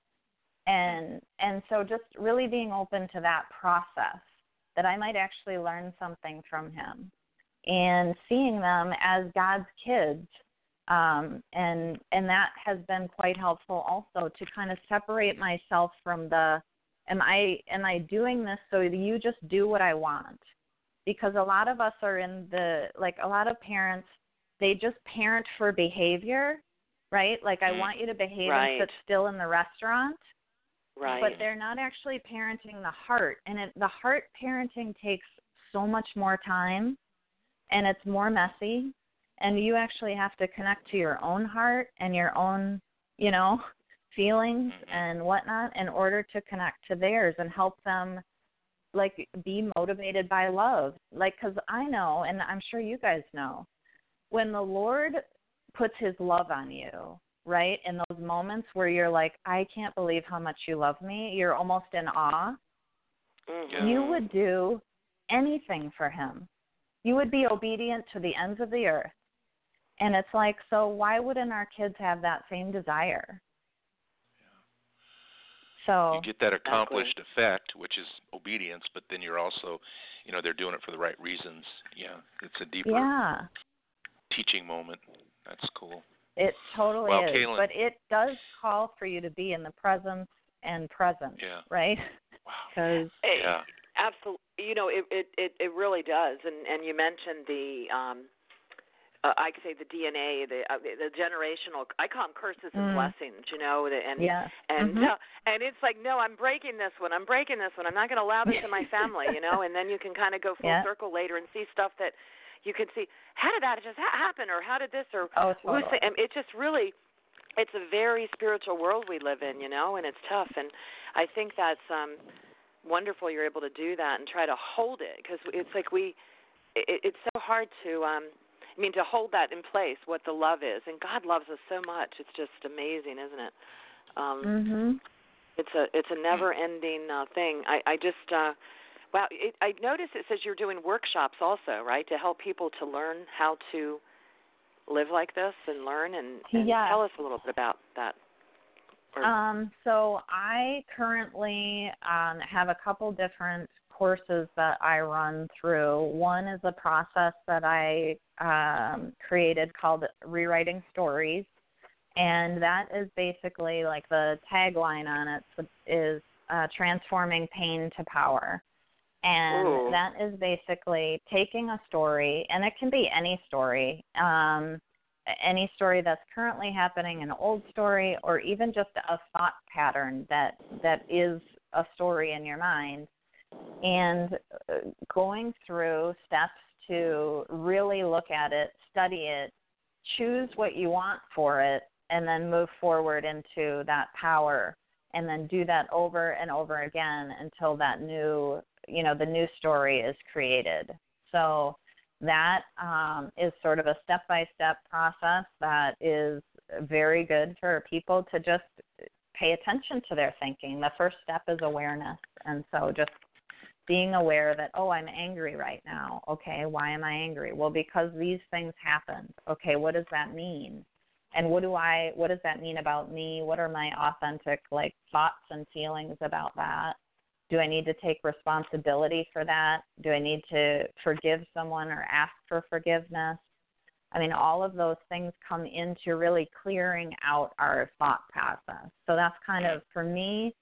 And and so just really being open to that process, that I might actually learn something from him, and seeing them as God's kids. Um, and and that has been quite helpful also, to kind of separate myself from the, am I am I doing this so that you just do what I want? Because a lot of us are in the, like a lot of parents, they just parent for behavior, right? Like I want you to behave right. and sit still in the restaurant. Right. But they're not actually parenting the heart. And it, the heart parenting takes so much more time, and it's more messy. And you actually have to connect to your own heart and your own, you know, feelings and whatnot in order to connect to theirs and help them, like, be motivated by love. Like, because I know, and I'm sure you guys know, when the Lord puts his love on you, right, in those moments where you're like, I can't believe how much you love me, you're almost in awe, mm-hmm. you would do anything for him. You would be obedient to the ends of the earth. And it's like, so why wouldn't our kids have that same desire? So you get that accomplished exactly. effect, which is obedience, but then you're also, you know, they're doing it for the right reasons. Yeah, it's a deeper yeah. teaching moment. That's cool. It totally well, is, Kaylin, but it does call for you to be in the presence and present, yeah. right? Wow. Because yeah. Absolutely. You know, it, it, it, it really does. And, and you mentioned the, um, uh, I say the D N A, the uh, the generational, I call them curses and mm. blessings, you know, the, and yeah. and mm-hmm. uh, and it's like, no, I'm breaking this one. I'm breaking this one. I'm not going to allow this in my family, you know, and then you can kind of go full yeah. circle later and see stuff that you can see, how did that just ha- happen, or how did this, or oh, totally. who's, and it just really, it's a very spiritual world we live in, you know, and it's tough. And I think that's um, wonderful you're able to do that and try to hold it, because it's like we, it, it's so hard to, um, I mean, to hold that in place, what the love is. And God loves us so much. It's just amazing, isn't it? Um, mm-hmm. It's a it's a never-ending uh, thing. I, I just, uh, wow, it, I noticed it says you're doing workshops also, right, to help people to learn how to live like this and learn. And, and yeah. tell us a little bit about that. Um, so I currently um, have a couple different courses that I run through. One is a process that I um, created called Rewriting Stories, and that is basically like the tagline on it is uh, transforming pain to power. And Ooh. that is basically taking a story, and it can be any story, um, any story that's currently happening, an old story, or even just a thought pattern that that is a story in your mind, and going through steps to really look at it, study it, choose what you want for it, and then move forward into that power, and then do that over and over again until that new, you know, the new story is created. So that um, is sort of a step-by-step process that is very good for people to just pay attention to their thinking. The first step is awareness. And so just being aware that, oh, I'm angry right now. Okay, why am I angry? Well, because these things happened. Okay, what does that mean? And what do I, what does that mean about me? What are my authentic, like, thoughts and feelings about that? Do I need to take responsibility for that? Do I need to forgive someone or ask for forgiveness? I mean, all of those things come into really clearing out our thought process. So that's kind of, for me,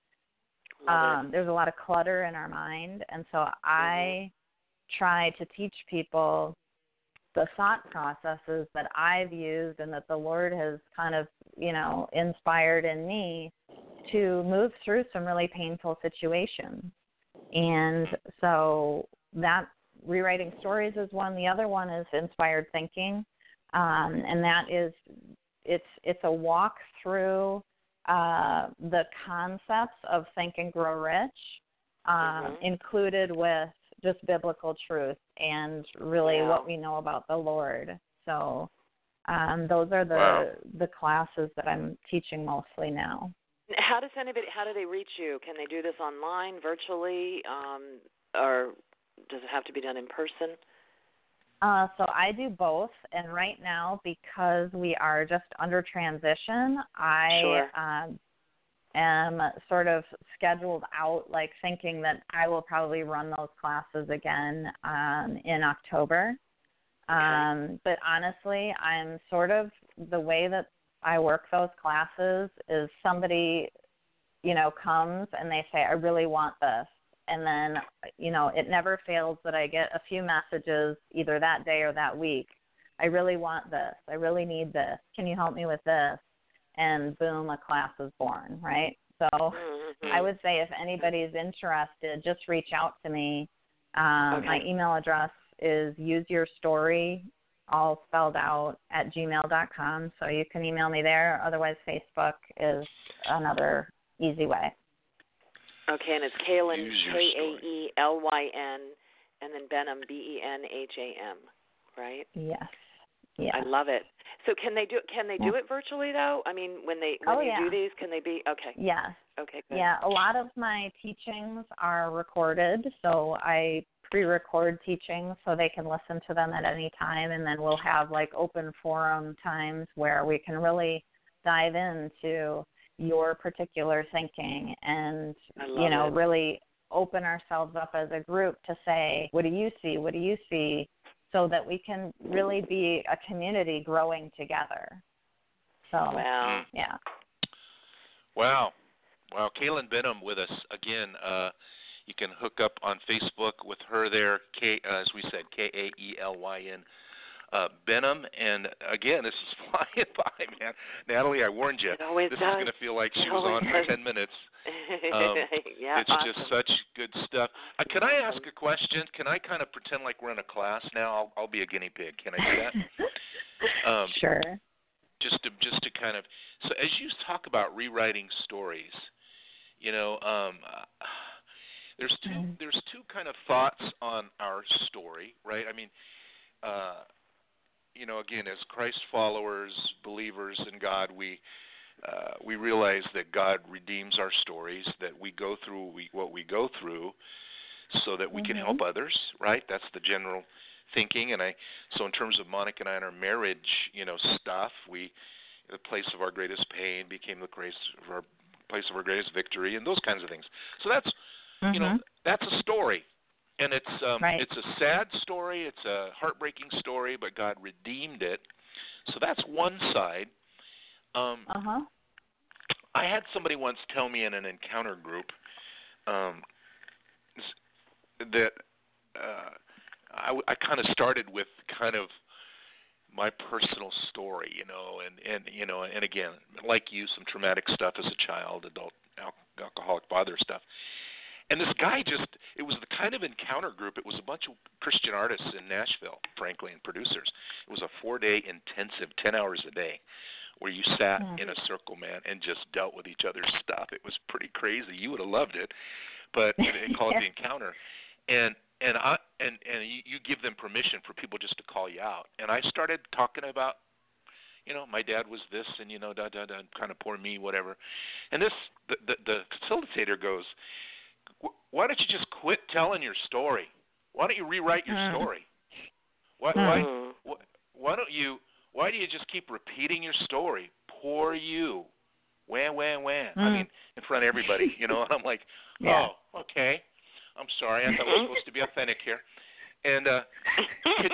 um, there's a lot of clutter in our mind. And so I try to teach people the thought processes that I've used and that the Lord has kind of, you know, inspired in me to move through some really painful situations. And so that Rewriting Stories is one. The other one is Inspired Thinking. Um, and that is, it's it's a walk through uh, the concepts of Think and Grow Rich, um, mm-hmm. included with just biblical truth and really yeah. what we know about the Lord. So um, those are the wow. the classes that I'm teaching mostly now. How does anybody? How do they reach you? Can they do this online, virtually, um, or does it have to be done in person? Uh, so I do both, and right now, because we are just under transition, I sure. um, am sort of scheduled out, like thinking that I will probably run those classes again um, in October. Okay. Um, but honestly, I'm sort of, the way that I work those classes is somebody, you know, comes and they say, I really want this. And then, you know, it never fails that I get a few messages either that day or that week. I really want this. I really need this. Can you help me with this? And boom, a class is born, right? So mm-hmm. I would say if anybody's interested, just reach out to me. Um, okay. My email address is useyourstory, all spelled out, at gmail dot com. So you can email me there. Otherwise, Facebook is another easy way. Okay, and it's Kaelyn, K A E L Y N, and then Benham, B E N H A M, right? Yes. Yeah. I love it. So can they do can they do it virtually though? I mean, when they when oh, you yeah. do these, can they be okay? Yes. Okay. Good. Yeah, a lot of my teachings are recorded, so I pre-record teachings so they can listen to them at any time, and then we'll have like open forum times where we can really dive into your particular thinking and, you know, it. really open ourselves up as a group to say, what do you see? What do you see? So that we can really be a community growing together. So, wow. yeah. Wow. Wow. Kaelyn Benham with us again. Uh, you can hook up on Facebook with her there, K, uh, as we said, K A E L Y N. Uh, Benham, and again, this is flying by, man. Natalie, I warned you. It always this does. is going to feel like she it was on does. for ten minutes. Um, yeah, it's awesome. just such good stuff. Uh, can I ask a question? Can I kind of pretend like we're in a class now? I'll, I'll be a guinea pig. Can I do that? um, sure. Just to just to kind of so as you talk about rewriting stories, you know, um, uh, there's two mm-hmm. there's two kind of thoughts on our story, right? I mean. Uh, You know, again, as Christ followers, believers in God, we uh, we realize that God redeems our stories, that we go through we, what we go through, so that we mm-hmm. can help others. Right? That's the general thinking. And I, so in terms of Monica and I and our marriage, you know, stuff, we, the place of our greatest pain became the place of our place of our greatest victory, and those kinds of things. So that's, mm-hmm. you know, that's a story. And it's um, right. it's a sad story. It's a heartbreaking story, but God redeemed it. So that's one side. Um, uh-huh. I had somebody once tell me in an encounter group um, that uh, I, I kind of started with kind of my personal story, you know, and, and you know, and again, like you, some traumatic stuff as a child, adult al- alcoholic father stuff. And this guy just, it was the kind of encounter group, it was a bunch of Christian artists in Nashville, frankly, and producers. It was a four-day intensive, ten hours a day, where you sat mm-hmm. in a circle, man, and just dealt with each other's stuff. It was pretty crazy. You would have loved it, but they call it the encounter. And and I and, and you, you give them permission for people just to call you out. And I started talking about, you know, my dad was this, and, you know, da, da, da, kind of poor me, whatever. And this, the, the, the facilitator goes, why don't you just quit telling your story? Why don't you rewrite your mm. story? Why, mm. why, why don't you, why do you just keep repeating your story? Poor you. Wham, wham, wham. Mm. I mean, in front of everybody, you know, and I'm like, yeah. oh, okay. I'm sorry. I thought we were supposed to be authentic here. And, uh, it,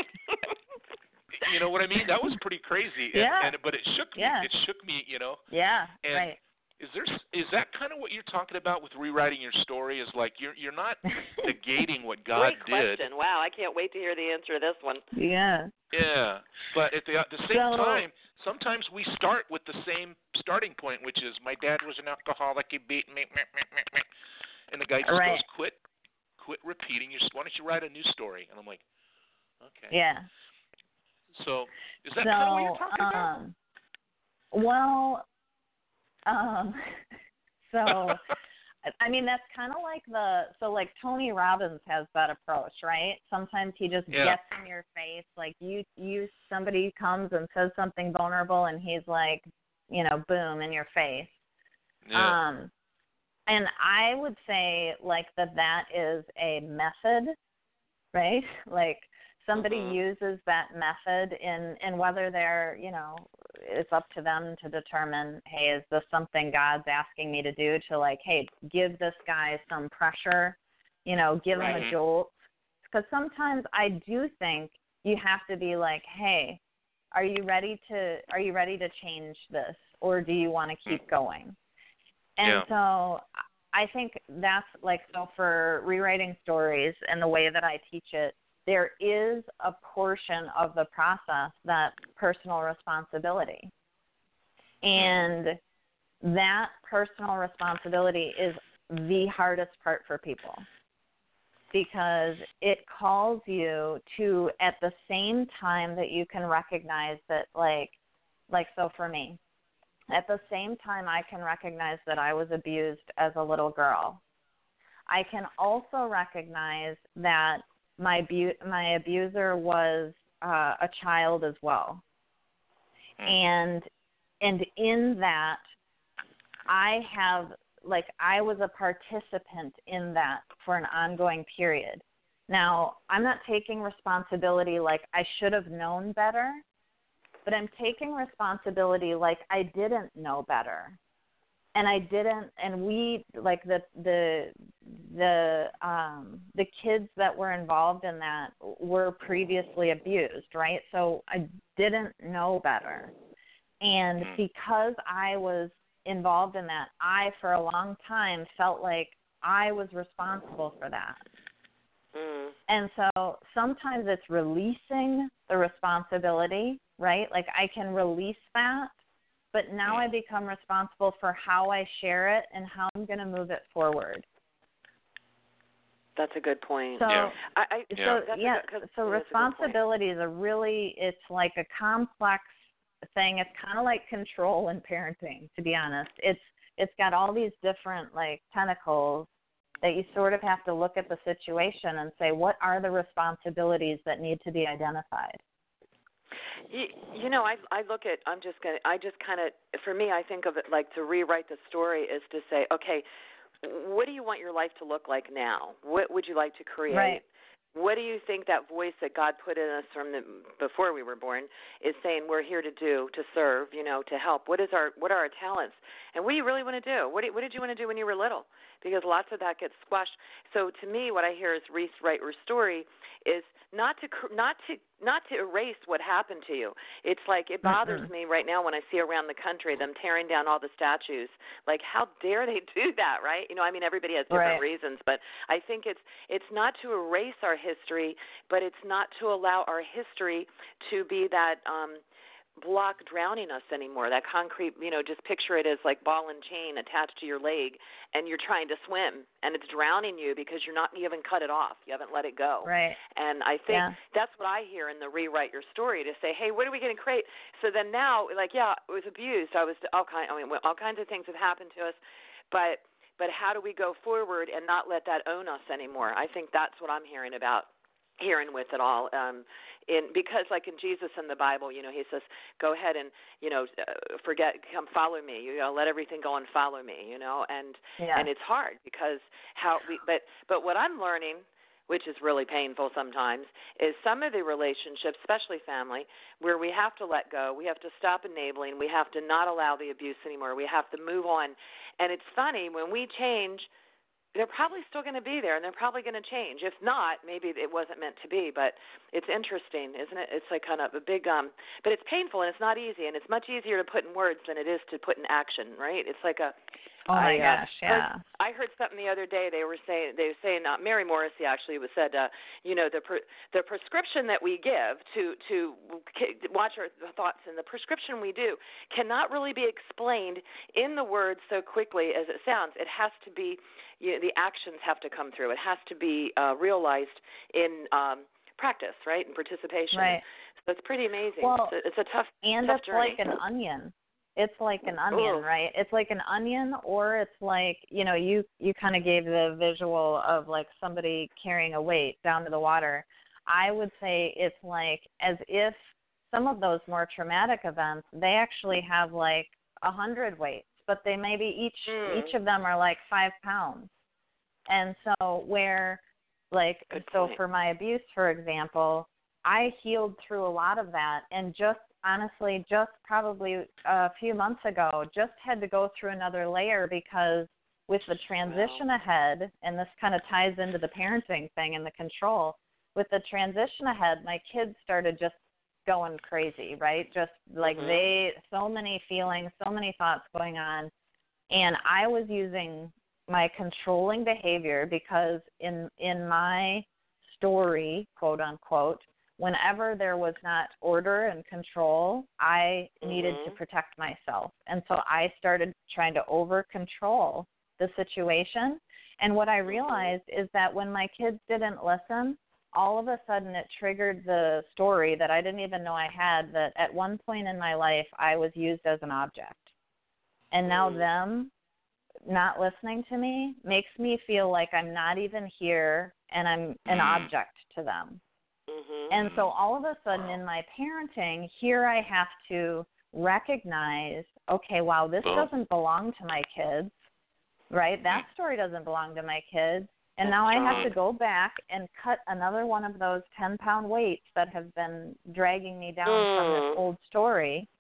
you know what I mean? That was pretty crazy. And, yeah. and but it shook me. Yeah. It shook me, you know. Yeah, and right. Is there is that kind of what you're talking about with rewriting your story? Is like you're you're not negating what God Great did. question. Wow, I can't wait to hear the answer to this one. Yeah. Yeah, but at the, at the same so, time, sometimes we start with the same starting point, which is my dad was an alcoholic. He beat me, me, me, me, me. And the guy just right. goes, "Quit, quit repeating your. Why don't you write a new story?" And I'm like, "Okay." Yeah. So is that so, kind of what you're talking about? Um, well. Um, so, I mean, that's kind of like the, so like Tony Robbins has that approach, right? Sometimes he just yeah. gets in your face, like you, you, somebody comes and says something vulnerable and he's like, you know, boom, in your face. Yeah. Um, and I would say like that that is a method, right? Like, somebody mm-hmm. uses that method in, in whether they're, you know, it's up to them to determine, hey, is this something God's asking me to do to like, hey, give this guy some pressure, you know, give right. him a jolt. Because sometimes I do think you have to be like, hey, are you ready to, are you ready to change this? Or do you want to keep mm. going? And yeah. so I think that's like, so for rewriting stories and the way that I teach it, there is a portion of the process that's personal responsibility. And that personal responsibility is the hardest part for people because it calls you to, at the same time that you can recognize that, like, like so for me, at the same time I can recognize that I was abused as a little girl, I can also recognize that My abu- my abuser was uh, a child as well, and and in that, I have like I was a participant in that for an ongoing period. Now I'm not taking responsibility like I should have known better, but I'm taking responsibility like I didn't know better. And I didn't, and we, like the, the, the, um, the kids that were involved in that were previously abused, right? So I didn't know better. And because I was involved in that, I, for a long time, felt like I was responsible for that. Mm. And so sometimes it's releasing the responsibility, right? Like I can release that. But now I become responsible for how I share it and how I'm going to move it forward. That's a good point. So, yeah. I, I, so yeah, yeah, good, so responsibility is a really, it's like a complex thing. It's kind of like control in parenting, to be honest. It's It's got all these different, like, tentacles that you sort of have to look at the situation and say, what are the responsibilities that need to be identified? You, you know, I I look at, I'm just going to, I just kind of, for me, I think of it like to rewrite the story is to say, okay, what do you want your life to look like now? What would you like to create? Right. what do you think that voice that God put in us from the before we were born is saying we're here to do, to serve, you know, to help? What is our what are our talents? And what do you really want to do? What, do, what did you want to do when you were little? Because lots of that gets squashed. So to me, what I hear is rewrite your story is not to not to not to erase what happened to you. It's like it bothers mm-hmm. me right now when I see around the country them tearing down all the statues. Like, how dare they do that, right? You know, I mean, everybody has different right. reasons, but I think it's it's not to erase our history, but it's not to allow our history to be that um, block drowning us anymore. That concrete, you know, just picture it as like ball and chain attached to your leg, and you're trying to swim, and it's drowning you because you're not, you haven't cut it off, you haven't let it go. Right. And I think yeah. that's what I hear in the rewrite your story, to say, hey, what are we going to create? So then now, like, yeah, I was abused. I was all kind. I mean, all kinds of things have happened to us, but but how do we go forward and not let that own us anymore? I think that's what I'm hearing about. Hearing with it all, um, in because like in Jesus in the Bible, you know, he says, "Go ahead and you know, uh, forget, come follow me. You know, let everything go and follow me." You know, and yeah. and it's hard because how we, but but what I'm learning, which is really painful sometimes, is some of the relationships, especially family, where we have to let go, we have to stop enabling, we have to not allow the abuse anymore, we have to move on, and it's funny when we change. They're probably still going to be there, and they're probably going to change. If not, maybe it wasn't meant to be. But it's interesting, isn't it? It's like kind of a big, um, but it's painful, and it's not easy, and it's much easier to put in words than it is to put in action, right? It's like a. Oh my I, gosh, uh, yeah. Heard, I heard something the other day. They were saying, they were saying, uh, Mary Morrissey actually was said, uh, you know, the pre- the prescription that we give to to watch our thoughts, and the prescription we do cannot really be explained in the words so quickly as it sounds. It has to be. You know, the actions have to come through. It has to be uh, realized in um, practice, right, and participation. Right. So it's pretty amazing. Well, it's, a, it's a tough, and tough it's journey. like an onion. It's like an onion, Ooh. right? It's like an onion, or it's like, you know, you you kind of gave the visual of like somebody carrying a weight down to the water. I would say it's like as if some of those more traumatic events, they actually have like a hundred weights. But they maybe each mm. each of them are like five pounds. And so where, like, Good so point. for my abuse, for example, I healed through a lot of that. And just honestly, just probably a few months ago, just had to go through another layer because with the transition wow. ahead, and this kind of ties into the parenting thing and the control, with the transition ahead, my kids started just going crazy, right? Just like mm-hmm. they, so many feelings, so many thoughts going on. And I was using my controlling behavior because in in my story, quote unquote, whenever there was not order and control, I mm-hmm. needed to protect myself. And so I started trying to over control the situation. And what I realized mm-hmm. is that when my kids didn't listen, all of a sudden it triggered the story that I didn't even know I had, that at one point in my life I was used as an object. And now mm. them not listening to me makes me feel like I'm not even here and I'm an mm. object to them. Mm-hmm. And so all of a sudden in my parenting, here I have to recognize, okay, wow, this doesn't belong to my kids, right? That story doesn't belong to my kids. And now I have to go back and cut another one of those ten-pound weights that have been dragging me down mm. from this old story.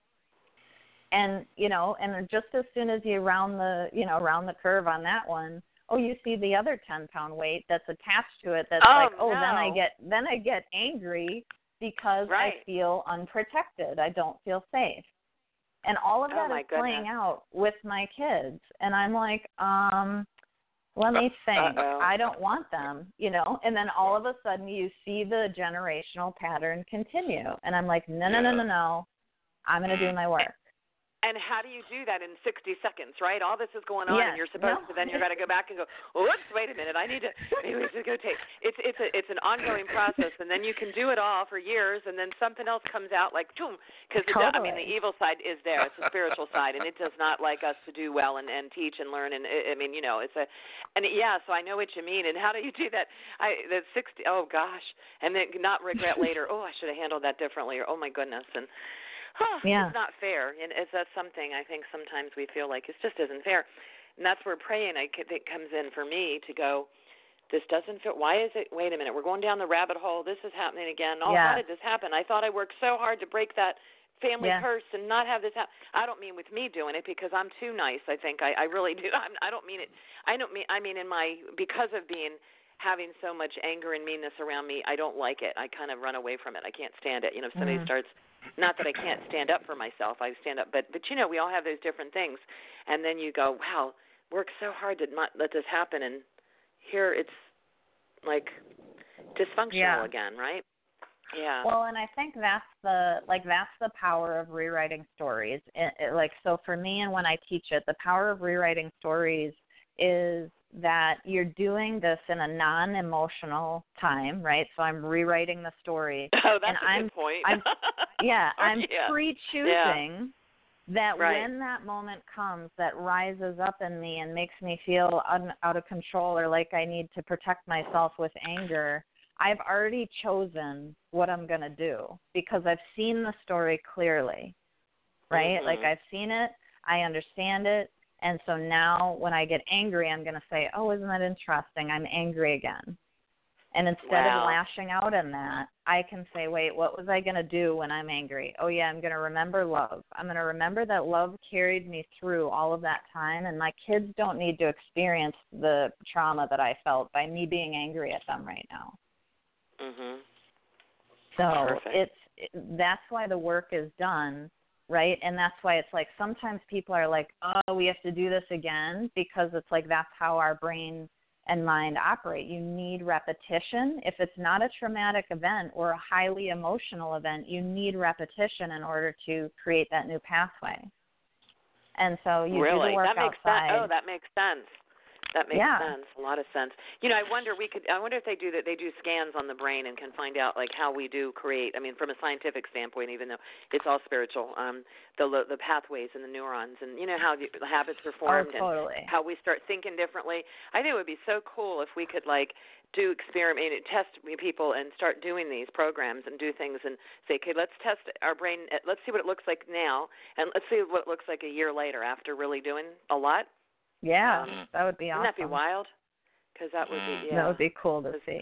And, you know, and just as soon as you round the, you know, round the curve on that one, oh, you see the other ten-pound weight that's attached to it that's oh, like, oh, no. then I get then I get angry because right. I feel unprotected. I don't feel safe. And all of that oh, is goodness. playing out with my kids. And I'm like, um... let me think. Uh-oh. I don't want them, you know. And then all of a sudden you see the generational pattern continue. And I'm like, no, no, no, no, no. I'm going to do my work. And how do you do that in sixty seconds, right? All this is going on, yes. and you're supposed no. to. Then you got to go back and go. Oops, wait a minute. I need to. Maybe we should go take. It's it's a it's an ongoing process, and then you can do it all for years, and then something else comes out like boom, because totally. I mean the evil side is there. It's a spiritual side, and it does not like us to do well and, and teach and learn. And I mean, you know, it's a, and yeah. So I know what you mean. And how do you do that? I the sixty. Oh gosh, and then not regret later. Oh, I should have handled that differently, or oh my goodness, and. Huh, yeah. It's not fair, and it's that's something I think sometimes we feel like it just isn't fair, and that's where praying I think comes in for me to go. this doesn't fit. Why is it? Wait a minute. We're going down the rabbit hole. This is happening again. Oh, yeah. why did this happen? I thought I worked so hard to break that family yeah. curse and not have this happen. I don't mean with me doing it because I'm too nice. I think I, I really do. I'm, I don't mean it. I don't mean. I mean in my because of being having so much anger and meanness around me. I don't like it. I kind of run away from it. I can't stand it. You know, if somebody mm. starts. Not that I can't stand up for myself. I stand up, but but you know, we all have those different things, and then you go, wow, worked so hard to not let this happen, and here it's like dysfunctional yeah. again, right? Yeah. Well, and I think that's the like that's the power of rewriting stories. It, it, like so for me, and when I teach it, the power of rewriting stories is that you're doing this in a non-emotional time, right? So I'm rewriting the story. Oh, that's and a I'm, good point. I'm, yeah, I'm yeah. pre-choosing yeah. that right. when that moment comes that rises up in me and makes me feel un, out of control or like I need to protect myself with anger, I've already chosen what I'm going to do because I've seen the story clearly, right? Mm-hmm. Like I've seen it, I understand it, and so now when I get angry, I'm going to say, oh, isn't that interesting? I'm angry again. And instead wow. of lashing out in that, I can say, wait, what was I going to do when I'm angry? Oh, yeah, I'm going to remember love. I'm going to remember that love carried me through all of that time, and my kids don't need to experience the trauma that I felt by me being angry at them right now. Mhm. So Perfect. it's it, that's why the work is done, right? And that's why it's like sometimes people are like, oh, we have to do this again because it's like that's how our brain and mind operate. You need repetition. If it's not a traumatic event or a highly emotional event, you need repetition in order to create that new pathway. And so you really? do the work that makes outside. Sense. Oh, that makes sense. That makes yeah. sense. A lot of sense. You know, I wonder we could. I wonder if they do that. They do scans on the brain and can find out like how we do create. I mean, from a scientific standpoint, even though it's all spiritual, um, the the pathways and the neurons, and you know how the habits are formed, oh, totally. and how we start thinking differently. I think it would be so cool if we could like do experiment, test people, and start doing these programs and do things and say, okay, let's test our brain. Let's see what it looks like now, and let's see what it looks like a year later after really doing a lot. Yeah, um, that would be awesome. Wouldn't that be wild? Because that would be, yeah. That would be cool to see.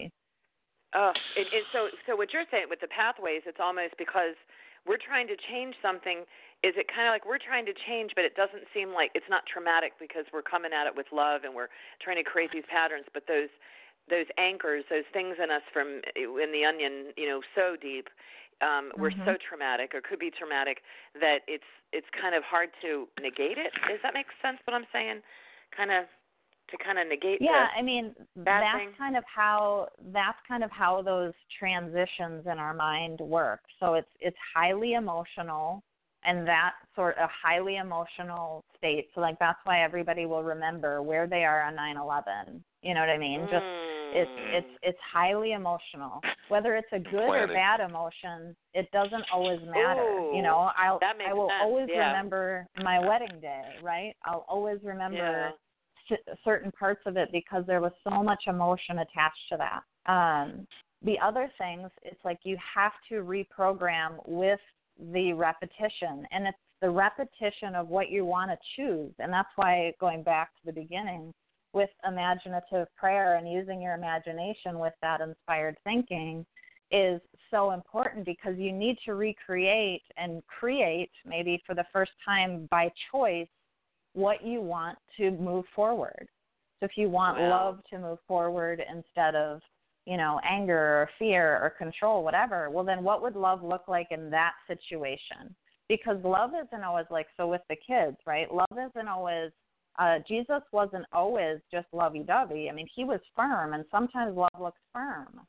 Oh, it, it, so so what you're saying with the pathways, it's almost because we're trying to change something. Is it kind of like we're trying to change, but it doesn't seem like it's not traumatic because we're coming at it with love and we're trying to create these patterns. But those those anchors, those things in us from in the onion, you know, so deep, um, mm-hmm. we're so traumatic or could be traumatic that it's it's kind of hard to negate it. Does that make sense? What I'm saying? Kind of to kind of negate. Yeah, the I mean bad that's thing. kind of how that's kind of how those transitions in our mind work. So it's it's highly emotional, and that sort of highly emotional state. So like that's why everybody will remember where they are on nine eleven. You know what I mean? Mm. Just it's it's it's highly emotional. Whether it's a good Planning. or bad emotion, it doesn't always matter. Ooh, you know, I'll that makes I will sense. always yeah. remember my wedding day, right? I'll always remember yeah. c- certain parts of it because there was so much emotion attached to that. Um, the other things, it's like you have to reprogram with the repetition, and it's the repetition of what you want to choose, and that's why going back to the beginning, with imaginative prayer and using your imagination with that inspired thinking is so important because you need to recreate and create maybe for the first time by choice what you want to move forward. So if you want wow. love to move forward instead of, you know, anger or fear or control, whatever, well then what would love look like in that situation? Because love isn't always like, so with the kids, right? Love isn't always Uh, Jesus wasn't always just lovey-dovey. I mean, he was firm, and sometimes love looks firm.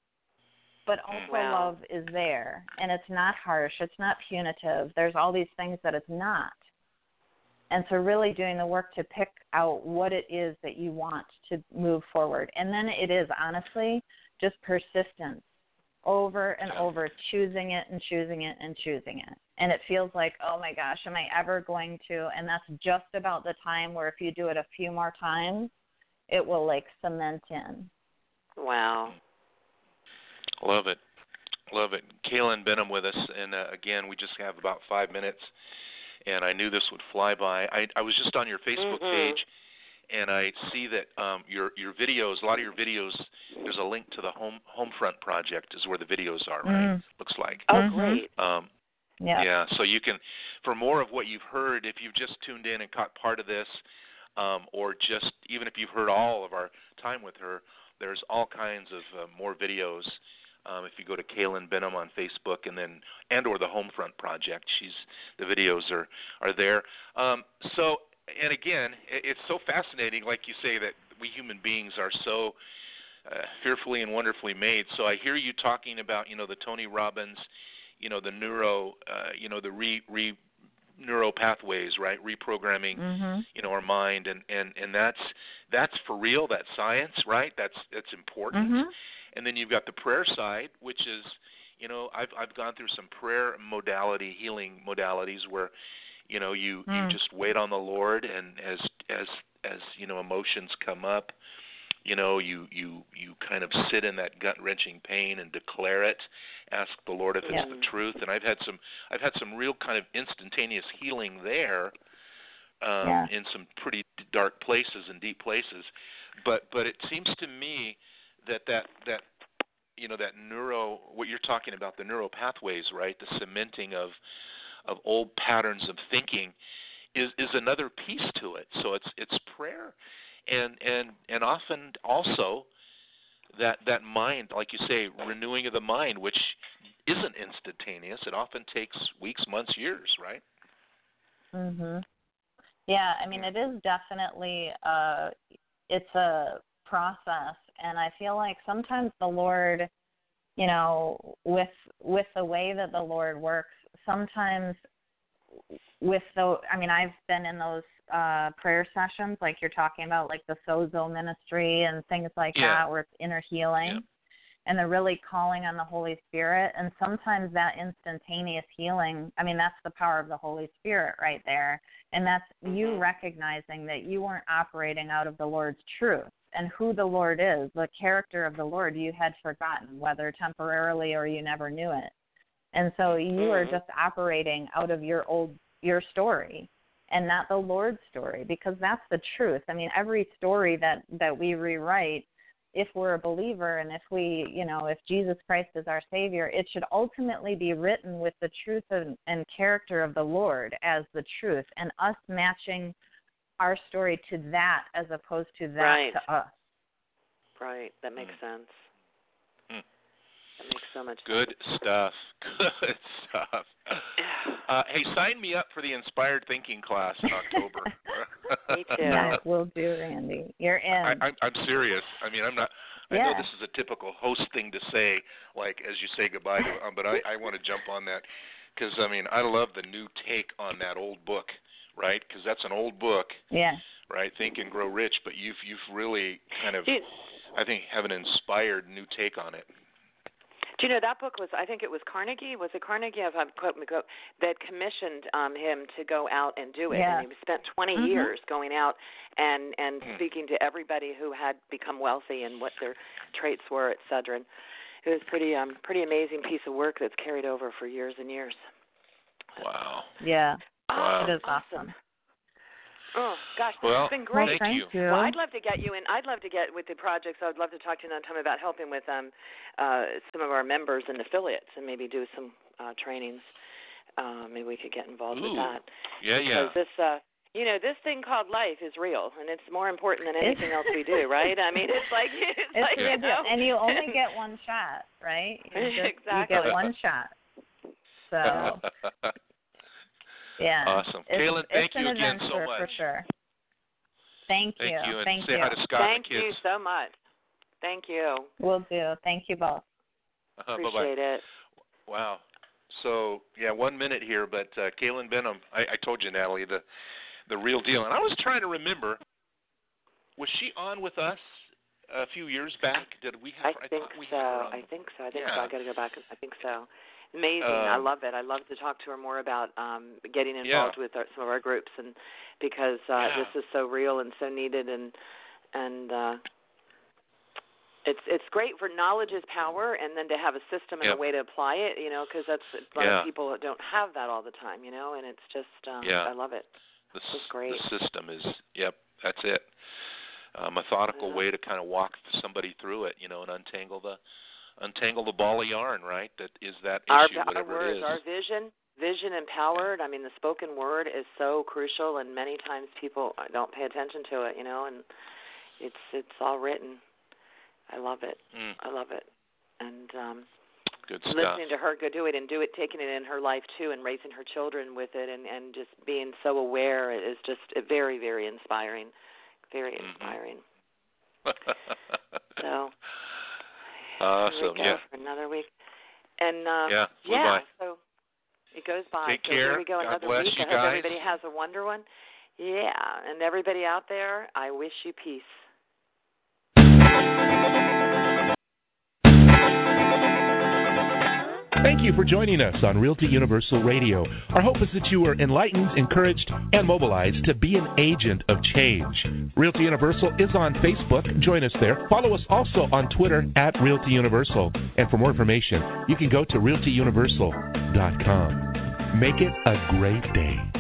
But also wow. love is there, and it's not harsh. It's not punitive. There's all these things that it's not. And so really doing the work to pick out what it is that you want to move forward. And then it is, honestly, just persistence over and over, choosing it and choosing it and choosing it. And it feels like, oh, my gosh, am I ever going to? And that's just about the time where if you do it a few more times, it will, like, cement in. Wow. Love it. Love it. Kaylin Benham with us. And, uh, again, we just have about five minutes, and I knew this would fly by. I, I was just on your Facebook mm-hmm. page, and I see that um, your your videos, a lot of your videos, there's a link to the home Homefront project is where the videos are, right? Mm. Looks like. Oh, mm-hmm. great. Um, yeah. Yeah. So you can, for more of what you've heard, if you've just tuned in and caught part of this, um, or just even if you've heard all of our time with her, there's all kinds of uh, more videos. Um, if you go to Kaylin Benham on Facebook and then and or the Homefront project, she's the videos are are there. Um, so and again, it's so fascinating, like you say, that we human beings are so uh, fearfully and wonderfully made. So I hear you talking about, you know, the Tony Robbins, you know, the neuro, uh, you know, the re re neuro pathways, right? Reprogramming, mm-hmm. you know, our mind, and, and, and that's that's for real. That's science, right? That's that's important. Mm-hmm. And then you've got the prayer side, which is, you know, I've I've gone through some prayer modality, healing modalities where, you know, you, mm. you just wait on the Lord, and as as as you know, emotions come up, you know, you you you kind of sit in that gut wrenching pain and declare it, ask the Lord if it's yeah. the truth. And I've had some I've had some real kind of instantaneous healing there, um, yeah. in some pretty dark places and deep places. But but it seems to me that that that you know that neuro, what you're talking about, the neural pathways, right, the cementing of of old patterns of thinking is is another piece to it. So it's it's prayer, and and and often also that that mind, like you say, renewing of the mind, which isn't instantaneous. It often takes weeks, months, years, right? Mhm. Yeah, I mean, it is definitely uh it's a process, and I feel like sometimes the Lord, you know, with with the way that the Lord works, sometimes with the, I mean, I've been in those uh, prayer sessions, like you're talking about, like the Sozo ministry and things like yeah. that, where it's inner healing, yeah. and they're really calling on the Holy Spirit. And sometimes that instantaneous healing, I mean, that's the power of the Holy Spirit right there. And that's you recognizing that you weren't operating out of the Lord's truth and who the Lord is, the character of the Lord you had forgotten, whether temporarily or you never knew it. And so you are just operating out of your old, your story and not the Lord's story, because that's the truth. I mean, every story that, that we rewrite, if we're a believer and if we, you know, if Jesus Christ is our Savior, it should ultimately be written with the truth and, and character of the Lord as the truth, and us matching our story to that as opposed to that right. to us. Right. That makes mm. sense. Mm. That makes so much Good sense. stuff. Good stuff. Uh, hey, sign me up for the Inspired Thinking class in October. Me too. Yes, we'll do, Randy. You're in. I, I, I'm serious. I mean, I'm not. I yeah. know this is a typical host thing to say, like as you say goodbye to, um, but I, I want to jump on that because I mean I love the new take on that old book, right? Because that's an old book, yeah, right? Think and Grow Rich, but you've you've really kind of, Dude. I think, have an inspired new take on it. Do you know that book was? I think it was Carnegie. Was it Carnegie? If I'm quote me quote that commissioned um, him to go out and do it. Yeah. And he spent twenty mm-hmm. years going out and and mm. speaking to everybody who had become wealthy and what their traits were, et cetera. And it was pretty um pretty amazing piece of work that's carried over for years and years. Wow. Yeah. Wow. It is awesome. awesome. Oh gosh, this well, has been great. Thank you. you. Well, I'd love to get you in. I'd love to get with the projects. I'd love to talk to you another time about helping with um, uh, some of our members and affiliates, and maybe do some uh, trainings. Uh, maybe we could get involved Ooh. with that. Yeah, yeah. Because this, uh, you know, this thing called life is real, and it's more important than anything else we do, right? I mean, it's like it's, It's like a you good know. deal. And you only get one shot, right? You just, exactly. You get one shot. So. Yeah. Awesome. It's, Kaylin, thank it's you an again so adventure much. For sure. Thank, thank you. you. And Thank say you. hi to Scott Thank and the you kids. so much. Thank you. Will do. Thank you both. Uh, Appreciate bye-bye. it. Wow. So, yeah, one minute here, but uh, Kaylin Benham, I, I told you, Natalie, the the real deal. And I was trying to remember, was she on with us a few years back? Did we have I her? I think thought we so. had her on. I think so. I think yeah. so. I got to go back. I think so. Amazing. Um, I love it. I love to talk to her more about um, getting yeah. involved with our, some of our groups, and because uh, Yeah. this is so real and so needed, and and uh, it's it's great for knowledge is power, and then to have a system and Yep. a way to apply it, you know, because that's a lot Yeah. of people don't have that all the time, you know, and it's just um, Yeah. I love it. The, was great. The system is, yep, that's it. A methodical yeah. way to kind of walk somebody through it, you know, and untangle the untangle the ball of yarn, right? That is that our, issue, whatever our words, it is. Our vision, vision empowered. I mean, the spoken word is so crucial, and many times people don't pay attention to it, you know, and it's it's all written. I love it. Mm. I love it. And um, good stuff. Listening to her go do it and do it, taking it in her life, too, and raising her children with it and, and just being so aware is just very, very inspiring. Very inspiring. Mm-hmm. so, awesome. here we go Yeah. for another week. And, uh, yeah, yeah by. so it goes by. Take so care. Here we go, God another bless week. you I hope guys. everybody has a wonder one. Yeah, and everybody out there, I wish you peace. Thank you for joining us on Realty Universal Radio. Our hope is that you are enlightened, encouraged, and mobilized to be an agent of change. Realty Universal is on Facebook. Join us there. Follow us also on Twitter at Realty Universal. And for more information, you can go to realty universal dot com. Make it a great day.